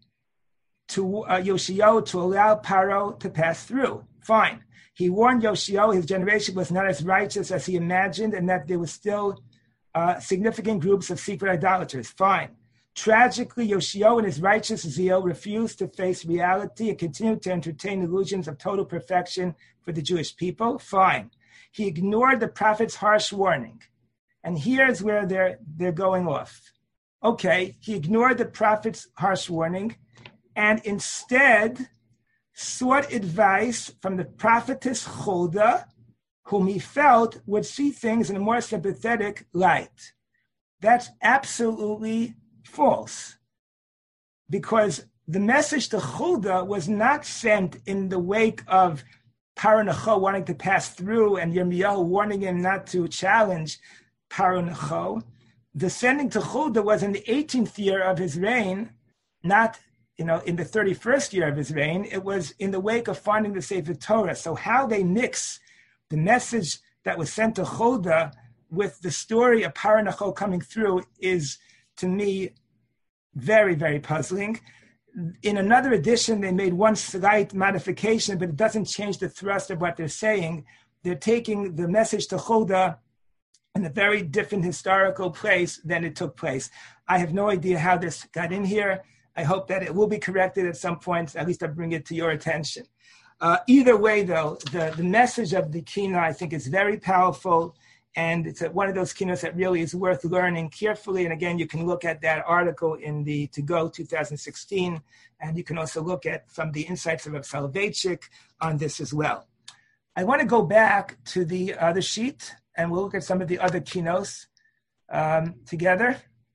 to uh, Yoshiyahu to allow Paro to pass through. Fine. He warned Yoshiyahu his generation was not as righteous as he imagined, and that there was still uh, significant groups of secret idolaters. Fine. Tragically, Yoshiyahu and his righteous zeal refused to face reality and continued to entertain illusions of total perfection for the Jewish people. Fine. He ignored the prophet's harsh warning. And here's where they're, they're going off. Okay, he ignored the prophet's harsh warning and instead sought advice from the prophetess Huldah, whom he felt would see things in a more sympathetic light. That's absolutely false, because the message to Huldah was not sent in the wake of Paro Necho wanting to pass through and Yirmiyahu warning him not to challenge Paro Necho. The sending to Huldah was in the eighteenth year of his reign, not you know, in the thirty-first year of his reign. It was in the wake of finding the Sefer Torah. So how they mix the message that was sent to Huldah with the story of Paro Necho coming through is, to me, very, very puzzling. In another edition, they made one slight modification, but it doesn't change the thrust of what they're saying. They're taking the message to Huldah in a very different historical place than it took place. I have no idea how this got in here. I hope that it will be corrected at some point. At least I bring it to your attention. Uh, either way, though, the, the message of the Kina, I think, is very powerful. And it's one of those kinos that really is worth learning carefully. And again, you can look at that article in the To Go twenty sixteen. And you can also look at some of the insights of Rav Soloveitchik on this as well. I want to go back to the other sheet, and we'll look at some of the other kinos um, together.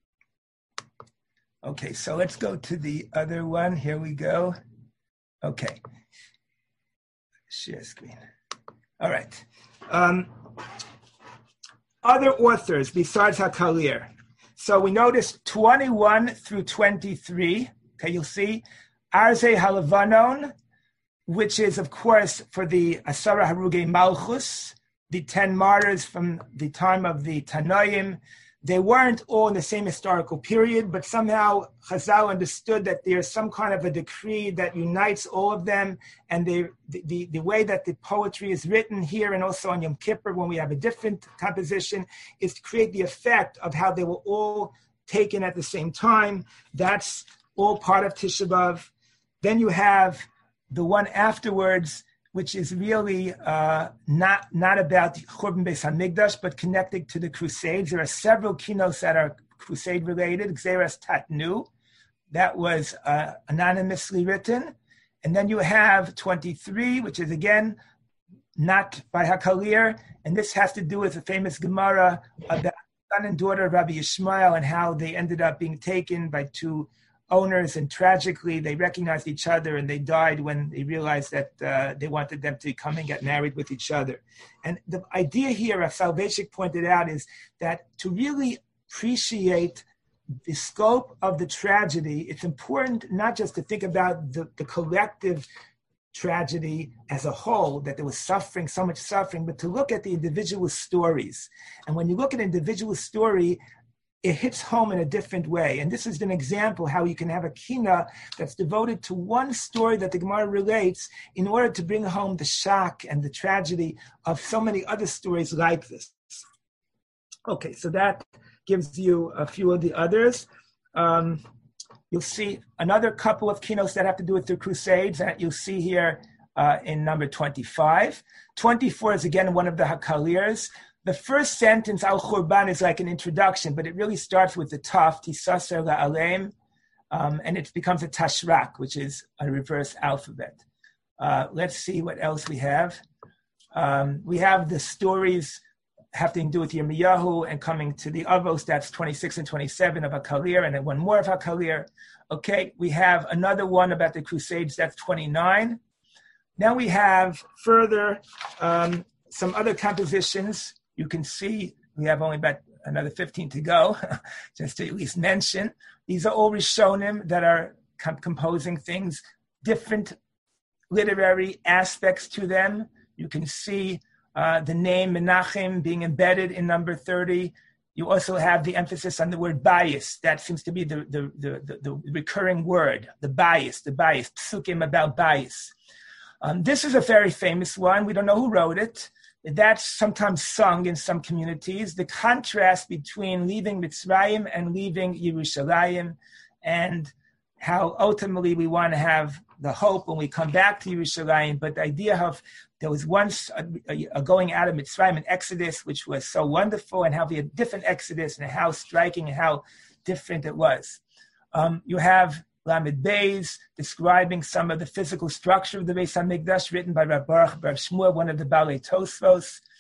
Okay, so let's go to the other one. Here we go. Okay. Share screen. All right. Um, Other authors besides HaKalir. So we notice twenty-one through twenty-three. Okay, you'll see Arze Halavanon, which is, of course, for the Asara Haruge Malchus, the ten martyrs from the time of the Tanoim. They weren't all in the same historical period, but somehow Chazal understood that there's some kind of a decree that unites all of them, and they, the, the, the way that the poetry is written here and also on Yom Kippur, when we have a different composition, is to create the effect of how they were all taken at the same time. That's all part of Tisha B'Av. Then you have the one afterwards, which is really uh, not, not about Churban Beis HaMikdash, but connected to the Crusades. There are several kinos that are Crusade-related. Gzeras Tatnu, that was uh, anonymously written. And then you have twenty-three, which is, again, not by HaKalir. And this has to do with the famous Gemara about son and daughter of Rabbi Yishmael and how they ended up being taken by two owners, and tragically they recognized each other and they died when they realized that uh, they wanted them to come and get married with each other. And the idea here, as Soloveitchik pointed out, is that to really appreciate the scope of the tragedy, it's important not just to think about the, the collective tragedy as a whole, that there was suffering, so much suffering, but to look at the individual stories. And when you look at an individual story, it hits home in a different way. And this is an example how you can have a kina that's devoted to one story that the Gemara relates in order to bring home the shock and the tragedy of so many other stories like this. Okay, so that gives you a few of the others. Um, you'll see another couple of kinos that have to do with the Crusades that you'll see here uh, in number twenty-five. twenty-four is again one of the HaKalirs. The first sentence, Al Churban, is like an introduction, but it really starts with the Taf, Tisaser La'aleim, um, and it becomes a Tashrak, which is a reverse alphabet. Uh, let's see what else we have. Um, we have the stories having to do with Yirmiyahu and coming to the Avos, that's twenty-six and twenty-seven of HaKalir, and then one more of HaKalir. Okay, we have another one about the Crusades, that's twenty-nine. Now we have further um, some other compositions. You can see we have only about another fifteen to go, just to at least mention. These are all Rishonim that are com- composing things, different literary aspects to them. You can see uh, the name Menachem being embedded in number thirty. You also have the emphasis on the word bias. That seems to be the, the, the, the, the recurring word, the bias, the bias, psukim about bias. Um, this is a very famous one. We don't know who wrote it. That's sometimes sung in some communities, the contrast between leaving Mitzrayim and leaving Yerushalayim, and how ultimately we want to have the hope when we come back to Yerushalayim. But the idea of there was once a, a, a going out of Mitzrayim, an exodus, which was so wonderful, and how we had different exodus and how striking and how different it was. Um, you have Lamed Beis describing some of the physical structure of the Beis HaMikdash, written by Rav Baruch Bar Shmuel, one of the Balei Tosfos.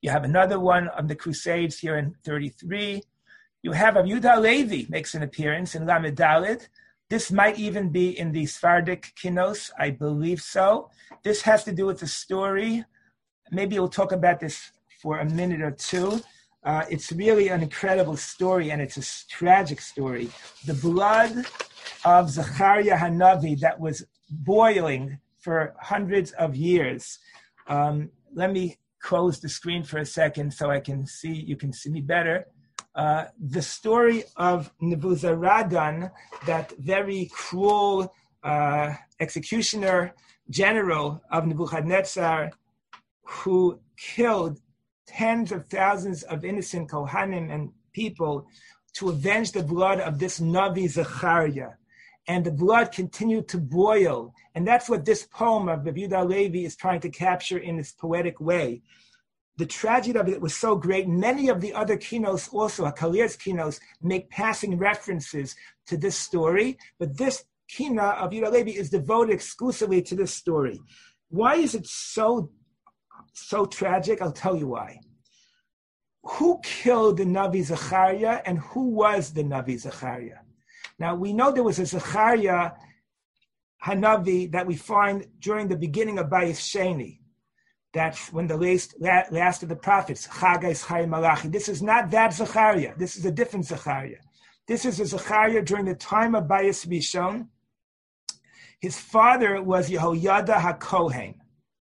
You have another one of the Crusades here in thirty-three. You have Rabbi Yehuda Halevi makes an appearance in Lamed Daled. This might even be in the Sephardic Kinos, I believe so. This has to do with the story. Maybe we'll talk about this for a minute or two. Uh, it's really an incredible story, and it's a tragic story. The blood of Zechariah Hanavi that was boiling for hundreds of years. Um, let me close the screen for a second so I can see, you can see me better. Uh, the story of Nebuzaradan, that very cruel uh, executioner general of Nebuchadnezzar, who killed tens of thousands of innocent Kohanim and people to avenge the blood of this Navi Zechariah. And the blood continued to boil. And that's what this poem of Rabbi Yehuda Halevi is trying to capture in this poetic way. The tragedy of it was so great. Many of the other kinos also, Hakalir's kinos, make passing references to this story. But this kina of Yehuda Halevi is devoted exclusively to this story. Why is it so, so tragic? I'll tell you why. Who killed the Navi Zechariah, and who was the Navi Zechariah? Now, we know there was a Zechariah Hanavi that we find during the beginning of Bayis Sheni. That's when the last, last of the prophets, Chagai, Zechariah, Malachi. This is not that Zechariah. This is a different Zechariah. This is a Zechariah during the time of Bayis Rishon. His father was Yehoyada HaKohen.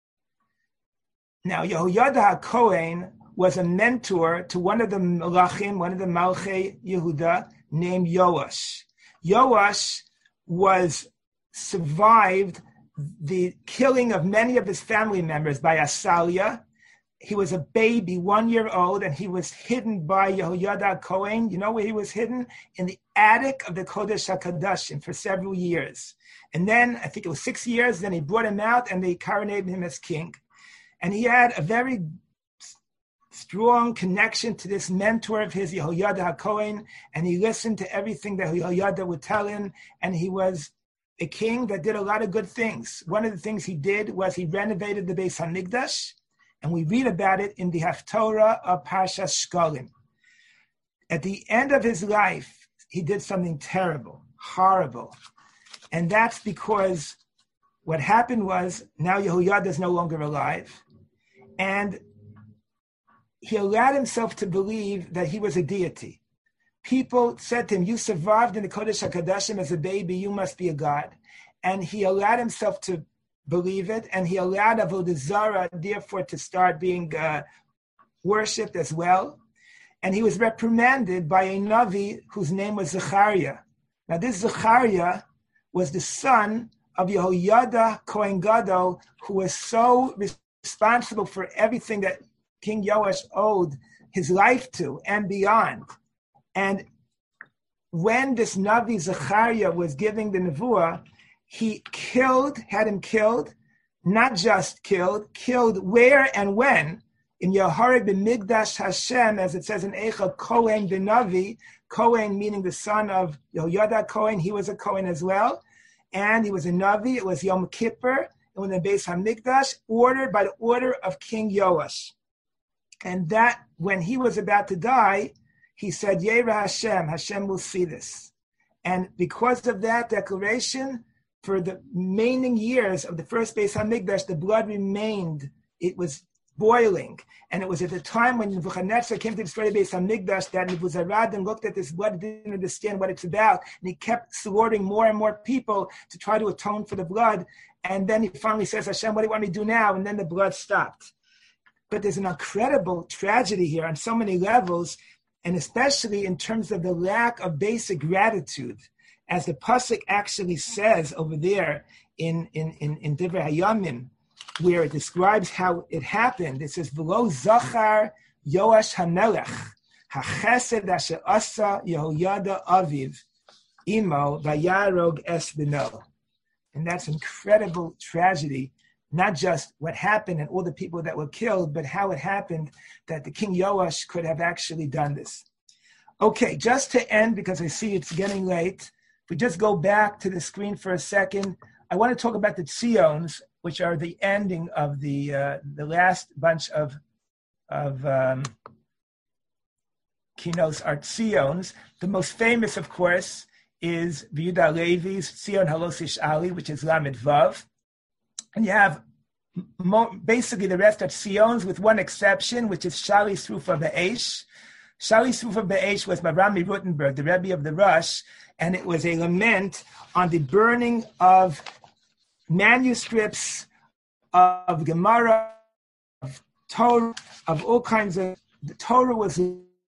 Now, Yehoyada HaKohen was a mentor to one of the Malachim, one of the Malchei Yehuda, named Yoash. Yoash was survived the killing of many of his family members by Asalia. He was a baby, one year old, and he was hidden by Yehoyada Kohen. You know where he was hidden? In the attic of the Kodesh HaKadoshim for several years. And then, I think it was six years, then he brought him out and they coronated him as king. And he had a very strong connection to this mentor of his, Yehoyada HaKohen, and he listened to everything that Yehoyada would tell him, and he was a king that did a lot of good things. One of the things he did was he renovated the Beis HaMikdash, and we read about it in the Haftorah of Parshas Shkolim. At the end of his life, he did something terrible, horrible, and that's because what happened was now Yehoyada is no longer alive, and he allowed himself to believe that he was a deity. People said to him, you survived in the Kodesh HaKadoshim as a baby, you must be a god. And he allowed himself to believe it, and he allowed Avodah Zarah, therefore, to start being uh, worshipped as well. And he was reprimanded by a Navi whose name was Zechariah. Now this Zechariah was the son of Yehoyada Kohen Gadol, who was so responsible for everything that King Yoash owed his life to and beyond. And when this Navi Zechariah was giving the Nevuah, he killed, had him killed, not just killed, killed where and when? In Yehored b'Migdash Hashem, as it says in Eicha, Kohen b'Navi, Kohen meaning the son of Yehoyada Kohen, he was a Kohen as well, and he was a Navi. It was Yom Kippur, and when the Beis HaMikdash, ordered by the order of King Yoash. And that, when he was about to die, he said, Yera Hashem, Hashem will see this. And because of that declaration, for the remaining years of the first Beis HaMikdash, the blood remained, it was boiling. And it was at the time when Nebuchadnezzar came to destroy the Beis HaMikdash that Nebuzaradan looked at this blood and didn't understand what it's about. And he kept slaughtering more and more people to try to atone for the blood. And then he finally says, Hashem, what do you want me to do now? And then the blood stopped. But there's an incredible tragedy here on so many levels, and especially in terms of the lack of basic gratitude. As the Pasuk actually says over there in, in, in, in Divrei Hayamim, where it describes how it happened. It says, V'lo zachar Yoash HaMelech, hachesed asher asa Yehoyada aviv, imo vayarog es beno. And that's incredible tragedy. Not just what happened and all the people that were killed, but how it happened that the King Yoash could have actually done this. Okay, just to end, because I see it's getting late, if we just go back to the screen for a second, I want to talk about the Tzions, which are the ending of the uh, the last bunch of of um, Kinos are Tzions. The most famous, of course, is Yehuda Levi's Tzion Halosish Ali, which is Lamed Vav. And you have mo- basically the rest are Tzions with one exception, which is Shali Srufa Be'esh. Shali Srufa Be'esh was Marami Rutenberg, the Rebbe of the Rush, and it was a lament on the burning of manuscripts of Gemara, of Torah, of all kinds of. The Torah was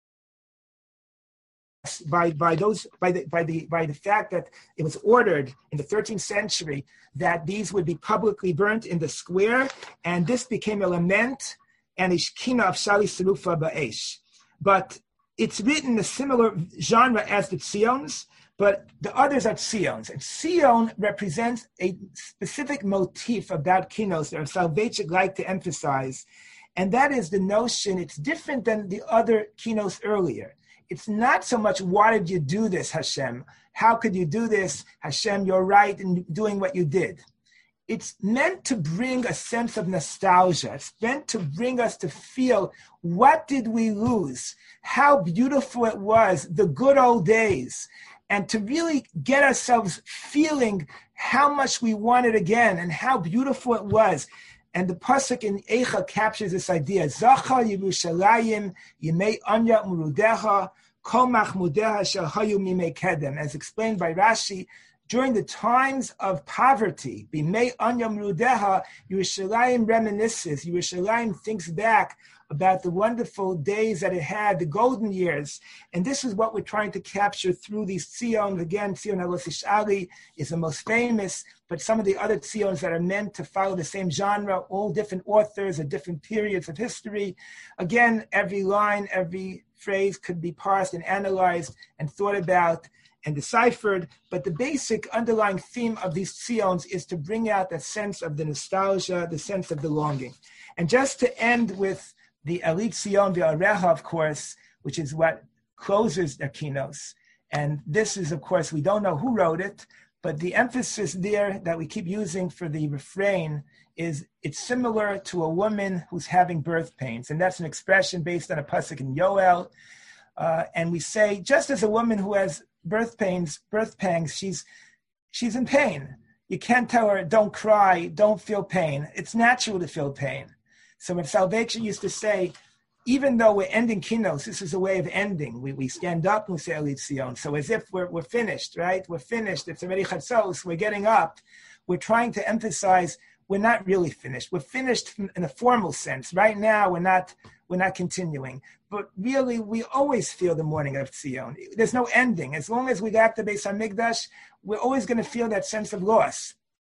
by by those by the by the by the fact that it was ordered in the thirteenth century that these would be publicly burnt in the square, and this became a lament and a shkina of Shali Serufa Ba'esh. But it's written in a similar genre as the Tzions, but the others are Tzions. And Tzion represents a specific motif about Kinos that Soloveitchik like to emphasize, and that is the notion, it's different than the other Kinos earlier. It's not so much, why did you do this, Hashem? How could you do this? Hashem, you're right in doing what you did. It's meant to bring a sense of nostalgia. It's meant to bring us to feel, what did we lose? How beautiful it was, the good old days. And to really get ourselves feeling how much we want it again and how beautiful it was. And the pasuk in Eicha captures this idea. Zacha Yerushalayim Yimei Anya Murudeha Kol Machmudeha Shel Hayu Mimei Kedem. As explained by Rashi, during the times of poverty, Bimei Anya Murudeha, Yerushalayim reminisces. Yerushalayim thinks back about the wonderful days that it had, the golden years. And this is what we're trying to capture through these Tzion. Again, Tzion Halosish Ali is the most famous, but some of the other Tzions that are meant to follow the same genre, all different authors at different periods of history. Again, every line, every phrase could be parsed and analyzed and thought about and deciphered, but the basic underlying theme of these Tzions is to bring out that sense of the nostalgia, the sense of the longing. And just to end with the Elit Tzion V'Areha, of course, which is what closes their Kinos. And this is, of course, we don't know who wrote it, but the emphasis there that we keep using for the refrain is it's similar to a woman who's having birth pains. And that's an expression based on a pasuk in Yoel. Uh, and we say, just as a woman who has birth pains, birth pangs, she's she's in pain. You can't tell her, don't cry, don't feel pain. It's natural to feel pain. So if Soloveitchik used to say, even though we're ending Kinos, this is a way of ending. We we stand up and we say Elit Tzion. So as if we're we're finished, right? We're finished. It's already Chatzos. We're getting up. We're trying to emphasize we're not really finished. We're finished in a formal sense. Right now, we're not we're not continuing. But really, we always feel the morning of Tzion. There's no ending. As long as we got to Beis Hamikdash, we're always going to feel that sense of loss.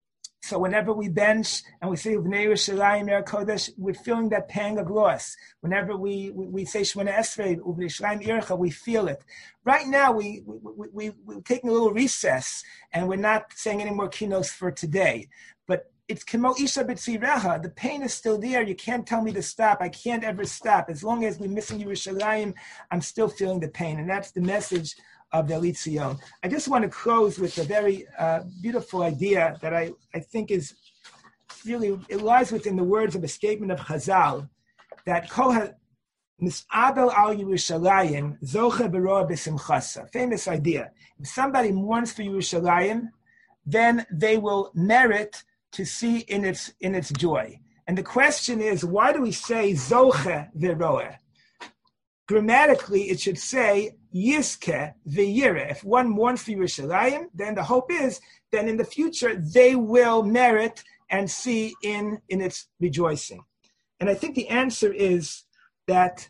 So whenever we bench and we say Bnei Yerushalayim Yer Kodesh, we're feeling that pang of loss. Whenever we we, we say Shemona Esrei Bnei Yerushalayim Ircha, we feel it. Right now, we, we, we, we, we're taking a little recess, and we're not saying any more Kinos for today. But it's Kemo Isha B'tzireha. The pain is still there. You can't tell me to stop. I can't ever stop. As long as we're missing Yerushalayim, I'm still feeling the pain. And that's the message of the Elit Tzion. I just want to close with a very uh, beautiful idea that I, I think is really, it lies within the words of a statement of Chazal, that Kol Mis'adal al Yerushalayim Zoche Beroa B'simchasa. Famous idea. If somebody mourns for Yerushalayim, then they will merit to see in its in its joy. And the question is, why do we say Zoche Beroa? Grammatically, it should say Yizke v'yireh. If one mourns for Yerushalayim, then the hope is that in the future they will merit and see in, in its rejoicing. And I think the answer is that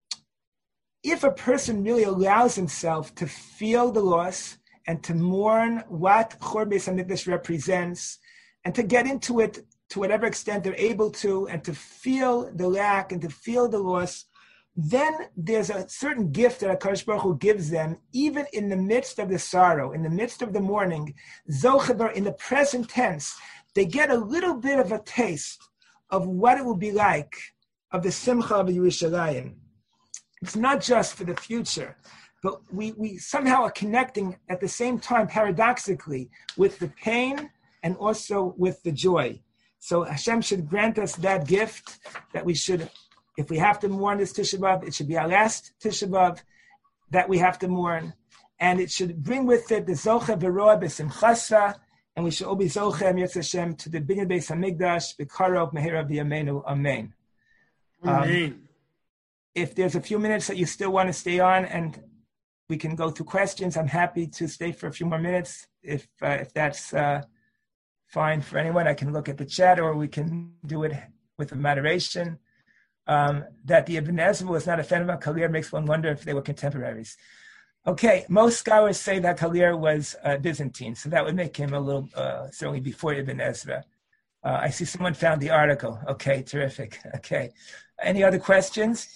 if a person really allows himself to feel the loss and to mourn what Chor Beis Hamikdash represents, and to get into it to whatever extent they're able to, and to feel the lack and to feel the loss, then there's a certain gift that HaKadosh Baruch Hu gives them, even in the midst of the sorrow, in the midst of the mourning, Zocheber, in the present tense, they get a little bit of a taste of what it will be like, of the Simcha of Yerushalayim. It's not just for the future, but we, we somehow are connecting at the same time, paradoxically, with the pain and also with the joy. So Hashem should grant us that gift, that we should If we have to mourn this Tisha B'Av, it should be our last Tisha B'Av that we have to mourn. And it should bring with it the Zocha V'Roa B'Simchasa, and we should all be Zocha Mirz Hashem to the Binyan Beis HaMikdash, B'Karov Mehera V'Yameinu, Amen. Amen. Um, if there's a few minutes that you still want to stay on and we can go through questions, I'm happy to stay for a few more minutes. If uh, if that's uh, fine for anyone, I can look at the chat, or we can do it with a moderation. Um, that the Ibn Ezra was not a fan of Kalir makes one wonder if they were contemporaries. Okay, most scholars say that Kalir was uh, Byzantine, so that would make him a little, uh, certainly before Ibn Ezra. Uh, I see someone found the article. Okay, terrific. Okay. Any other questions?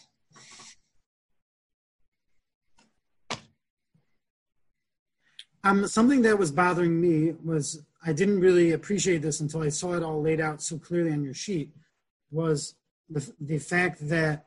Um, something that was bothering me was I didn't really appreciate this until I saw it all laid out so clearly on your sheet, was the, the fact that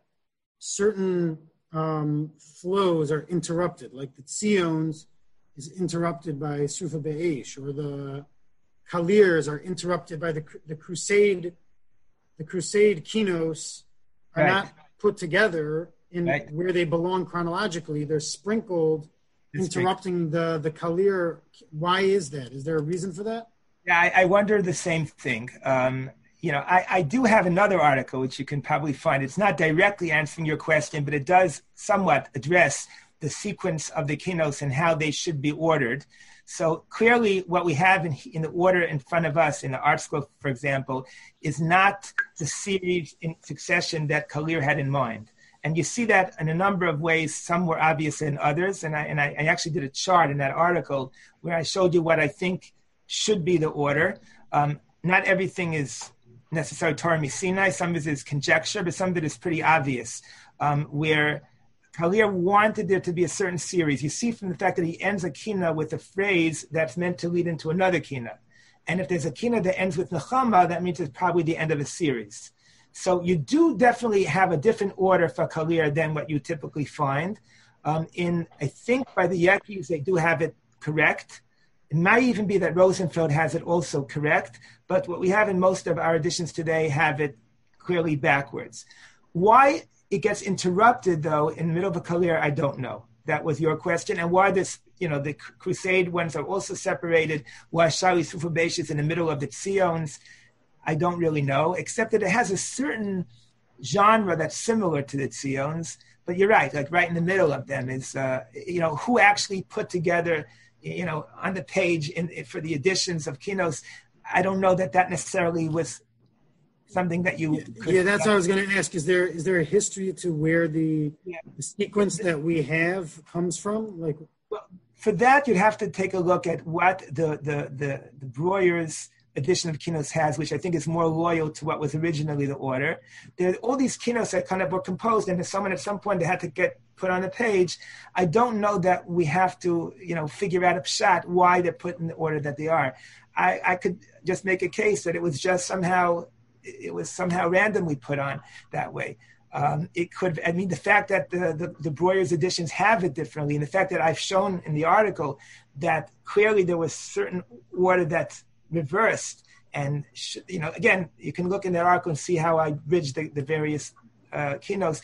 certain um, flows are interrupted, like the Tzion's is interrupted by Sufa Be'esh, or the Kalirs are interrupted by the the Crusade, the Crusade kinos are right. not put together in right. where they belong chronologically. They're sprinkled, it's interrupting great. the the Kalir. Why is that? Is there a reason for that? Yeah, I, I wonder the same thing. Um, you know, I, I do have another article which you can probably find. It's not directly answering your question, but it does somewhat address the sequence of the kinos and how they should be ordered. So clearly what we have in, in the order in front of us in the art scroll, for example, is not the series in succession that Kalir had in mind. And you see that in a number of ways. Some were obvious than others. And I, and I, I actually did a chart in that article where I showed you what I think should be the order. Um, not everything is necessarily Torah Misinai. Some of it is conjecture, but some of it is pretty obvious, um, where Kalir wanted there to be a certain series. You see from the fact that he ends a kina with a phrase that's meant to lead into another kina. And if there's a kina that ends with Nechama, that means it's probably the end of a series. So you do definitely have a different order for Kalir than what you typically find. Um, in, I think by the Yekis, they do have it correct. It might even be that Rosenfeld has it also correct, but what we have in most of our editions today have it clearly backwards. Why it gets interrupted, though, in the middle of a Kalir, I don't know. That was your question. And why this, you know, the Crusade ones are also separated, why Shali Sufa Be'esh is in the middle of the Tzion's, I don't really know, except that it has a certain genre that's similar to the Tzion's. But you're right, like right in the middle of them is, uh, you know, who actually put together, you know, on the page in, for the editions of Kinos. I don't know that that necessarily was something that you yeah, could, yeah that's uh, what I was going to ask. Is there is there a history to where the, yeah. the sequence that we have comes from? Like, well, for that you'd have to take a look at what the the the, the Breuer's edition of Kinos has, which I think is more loyal to what was originally the order. There all these Kinos that kind of were composed, and someone at some point they had to get put on the page. I don't know that we have to, you know, figure out a pshat why they're put in the order that they are. I, I could just make a case that it was just somehow it was somehow randomly put on that way. Um, it could, I mean, the fact that the, the, the Breuer's editions have it differently, and the fact that I've shown in the article that clearly there was certain order that's reversed. And, sh- you know, again, you can look in that article and see how I bridged the, the various uh, kinos.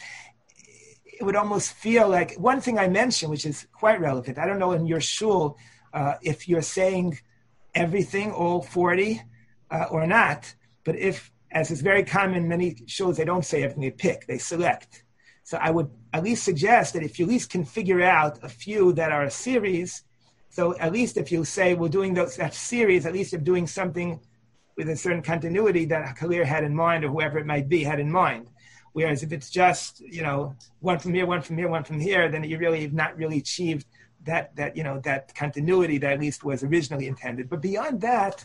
It would almost feel like, one thing I mentioned, which is quite relevant, I don't know in your shul uh, if you're saying everything, all forty, uh, or not, but if, as is very common in many shows, they don't say everything, they pick, they select. So I would at least suggest that if you at least can figure out a few that are a series, so at least if you say we're doing those, that series, at least you're doing something with a certain continuity that Kalir had in mind, or whoever it might be had in mind. Whereas if it's just, you know, one from here, one from here, one from here, then you really have not really achieved that, that you know, that continuity that at least was originally intended. But beyond that,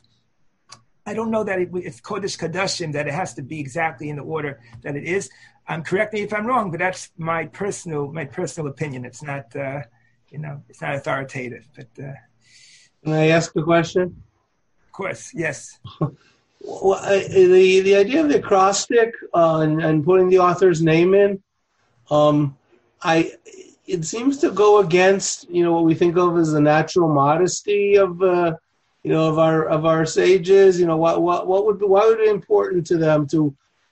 I don't know that it, it's Kodesh Kadashim, that it has to be exactly in the order that it is. Um, correct me if I'm wrong, but that's my personal my personal opinion. It's not, uh, you know, it's not authoritative. But uh, can I ask a question? Of course, yes. Well, I, the the idea of the acrostic uh, and, and putting the author's name in, um, I it seems to go against, you know, what we think of as the natural modesty of. Uh, You know, of our of our sages, you know, what what what would be, why would it be important to them to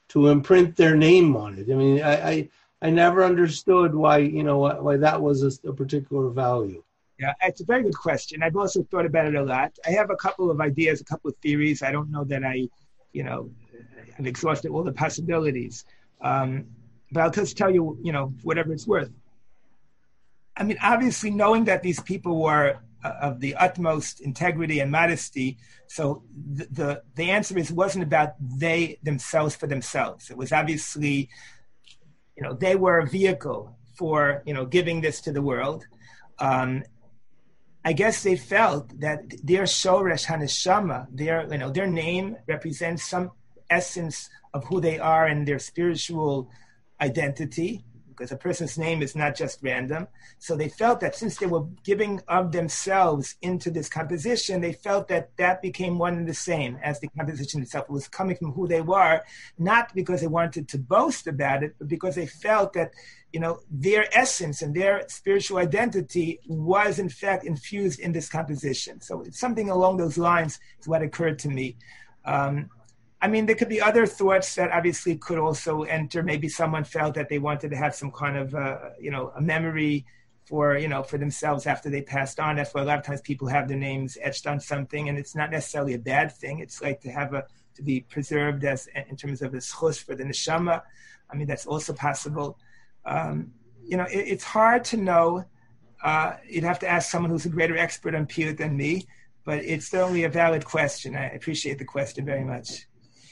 to imprint their name on it. I mean, I I, I never understood why, you know, why, why that was a, a particular value. Yeah, it's a very good question. I've also thought about it a lot. I have a couple of ideas, a couple of theories. I don't know that I, you know, have exhausted all the possibilities. Um, but I'll just tell you, you know, whatever it's worth. I mean, obviously, knowing that these people were uh, of the utmost integrity and modesty, so the, the the answer is it wasn't about they themselves for themselves. It was obviously, you know, they were a vehicle for, you know, giving this to the world. Um, I guess they felt that their shoresh haneshama, their, you know, their name represents some essence of who they are and their spiritual identity, because a person's name is not just random. So they felt that since they were giving of themselves into this composition, they felt that that became one and the same as the composition itself. It was coming from who they were, not because they wanted to boast about it, but because they felt that, you know, their essence and their spiritual identity was in fact infused in this composition. So it's something along those lines is what occurred to me. Um, I mean, there could be other thoughts that obviously could also enter. Maybe someone felt that they wanted to have some kind of, uh, you know, a memory for, you know, for themselves after they passed on. That's why a lot of times people have their names etched on something, and it's not necessarily a bad thing. It's like to have a, to be preserved as in terms of a schus for the neshama. I mean, that's also possible. Um, you know, it, it's hard to know. Uh, you'd have to ask someone who's a greater expert on piyut than me, but it's certainly a valid question. I appreciate the question very much.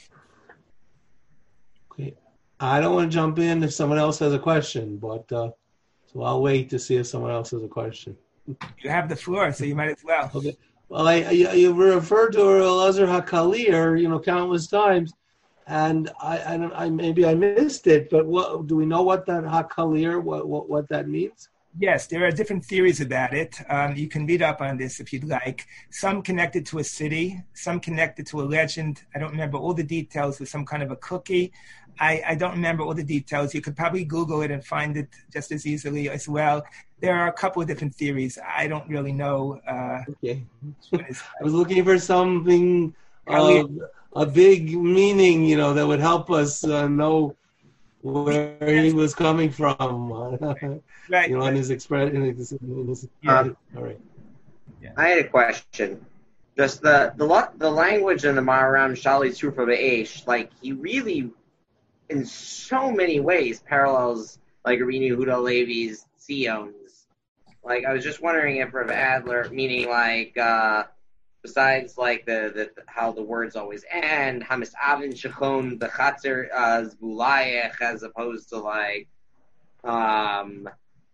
Okay. I don't want to jump in if someone else has a question, but uh, so I'll wait to see if someone else has a question. You have the floor, so you might as well. Okay. Well, I, I you referred to Elazar HaKalir, you know, countless times, and I, I don't, I maybe I missed it, but what do we know what that HaKalir, what, what what that means? Yes, there are different theories about it. Um, you can read up on this if you'd like. Some connected to a city, some connected to a legend. I don't remember all the details with some kind of a cookie. I, I don't remember all the details. You could probably Google it and find it just as easily as well. There are a couple of different theories. I don't really know. Uh, okay. I was looking for something, uh, a big meaning, you know, that would help us uh, know where he was coming from. Right. You know, in his expression. In his, in his, um, all right. Yeah. I had a question. Just the the the language in the Maharam Shali Trufa Be'esh, like he really, in so many ways, parallels like Rabbeinu Yehuda Levi's Tzion's. Like I was just wondering if Rav Adler, meaning like uh, besides like the, the how the words always end, Hamis Avin Shechon the Chatzer Zbulayech, as opposed to like um.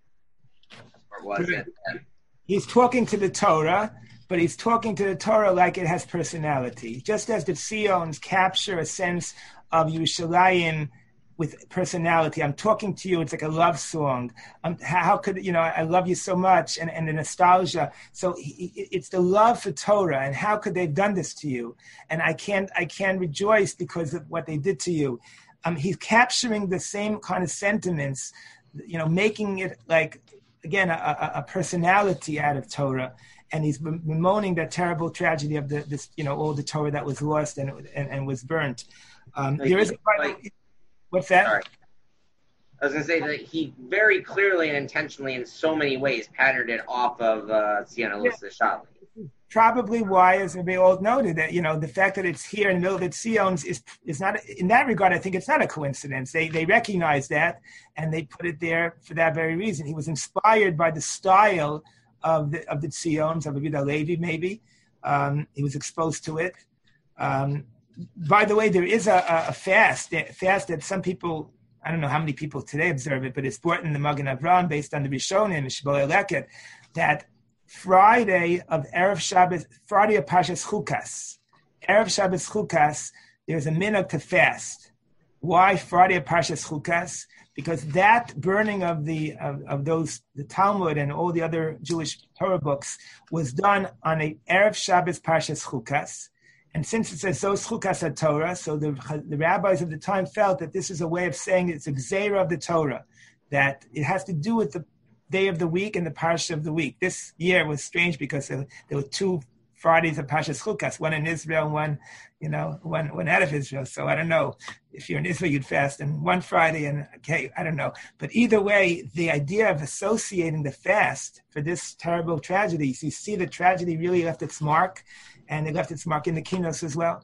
Was it? He's talking to the Torah, but he's talking to the Torah like it has personality. Just as the Tzion's capture a sense of Yerushalayim with personality. I'm talking to you. It's like a love song. Um, how could, you know, I love you so much, and, and the nostalgia. So he, it's the love for Torah, and how could they've done this to you? And I can't, I can't rejoice because of what they did to you. Um, he's capturing the same kind of sentiments, you know, making it like, again, a, a personality out of Torah, and he's bemoaning that terrible tragedy of the, this, you know, all the Torah that was lost and and, and was burnt. Um, there is a part of, what's that? Sorry. I was going to say that he very clearly and intentionally, in so many ways, patterned it off of uh, Tzion Elisa Shali. Probably why, as we all noted, that, you know, the fact that it's here in the middle of its Tzion's is is not, in that regard, I think it's not a coincidence. They they recognize that, and they put it there for that very reason. He was inspired by the style of the of the Tzion's, of Yehuda Levi, maybe. Um, he was exposed to it. Um, by the way, there is a, a fast, a fast that some people, I don't know how many people today observe it, but it's brought in the Magen Avraham based on the Rishonim, Shibbolei Leket, that Friday of Erev Shabbos, Friday of Parshas Chukas, Erev Shabbos Chukas, there's a minhag to fast. Why Friday of Parshas Chukas? Because that burning of the of, of those the Talmud and all the other Jewish Torah books was done on a Erev Shabbos Parshas Chukas, and since it says those Chukas are Torah, so the the rabbis of the time felt that this is a way of saying it's a gzeira of the Torah, that it has to do with the day of the week and the parsha of the week. This year was strange because there, there were two Fridays of Pashas Chukas, one in Israel, one, you know, one one out of Israel. So I don't know if you're in Israel, you'd fast and one Friday, and okay, I don't know. But either way, the idea of associating the fast for this terrible tragedy, so you see the tragedy really left its mark, and it left its mark in the kinos as well.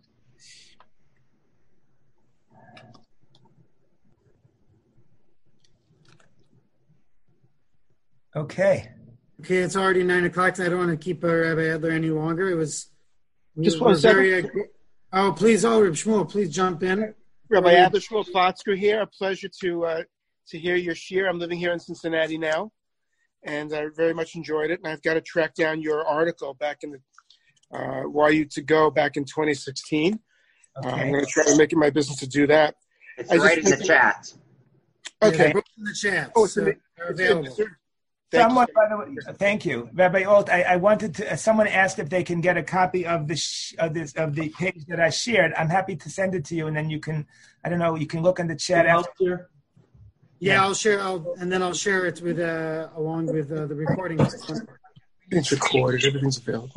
Okay. Okay, it's already nine o'clock, so I don't want to keep uh, Rabbi Adler any longer. It was we just were one second. very, uh, oh, please, oh, Reb Shmuel, please jump in. Rabbi Adler Shmuel Plotzker here. A pleasure to uh, to hear your shir. I'm living here in Cincinnati now, and I very much enjoyed it. And I've got to track down your article back in the uh, Y U to Go back in twenty sixteen. Okay. Uh, I'm going to try to make it my business to do that. It's I right in just- the chat. Okay. Yeah, in the chat. Oh, it's so in the- they're it's available. in- Thank Someone, you. by the way, thank you, Rabbi Alt. I, I wanted to. Uh, someone asked if they can get a copy of the sh- of this of the page that I shared. I'm happy to send it to you, and then you can. I don't know. You can look in the chat after. Here. Yeah, Yeah. I'll share, I'll, and then I'll share it with uh, along with uh, the recording. It's recorded. Everything's available.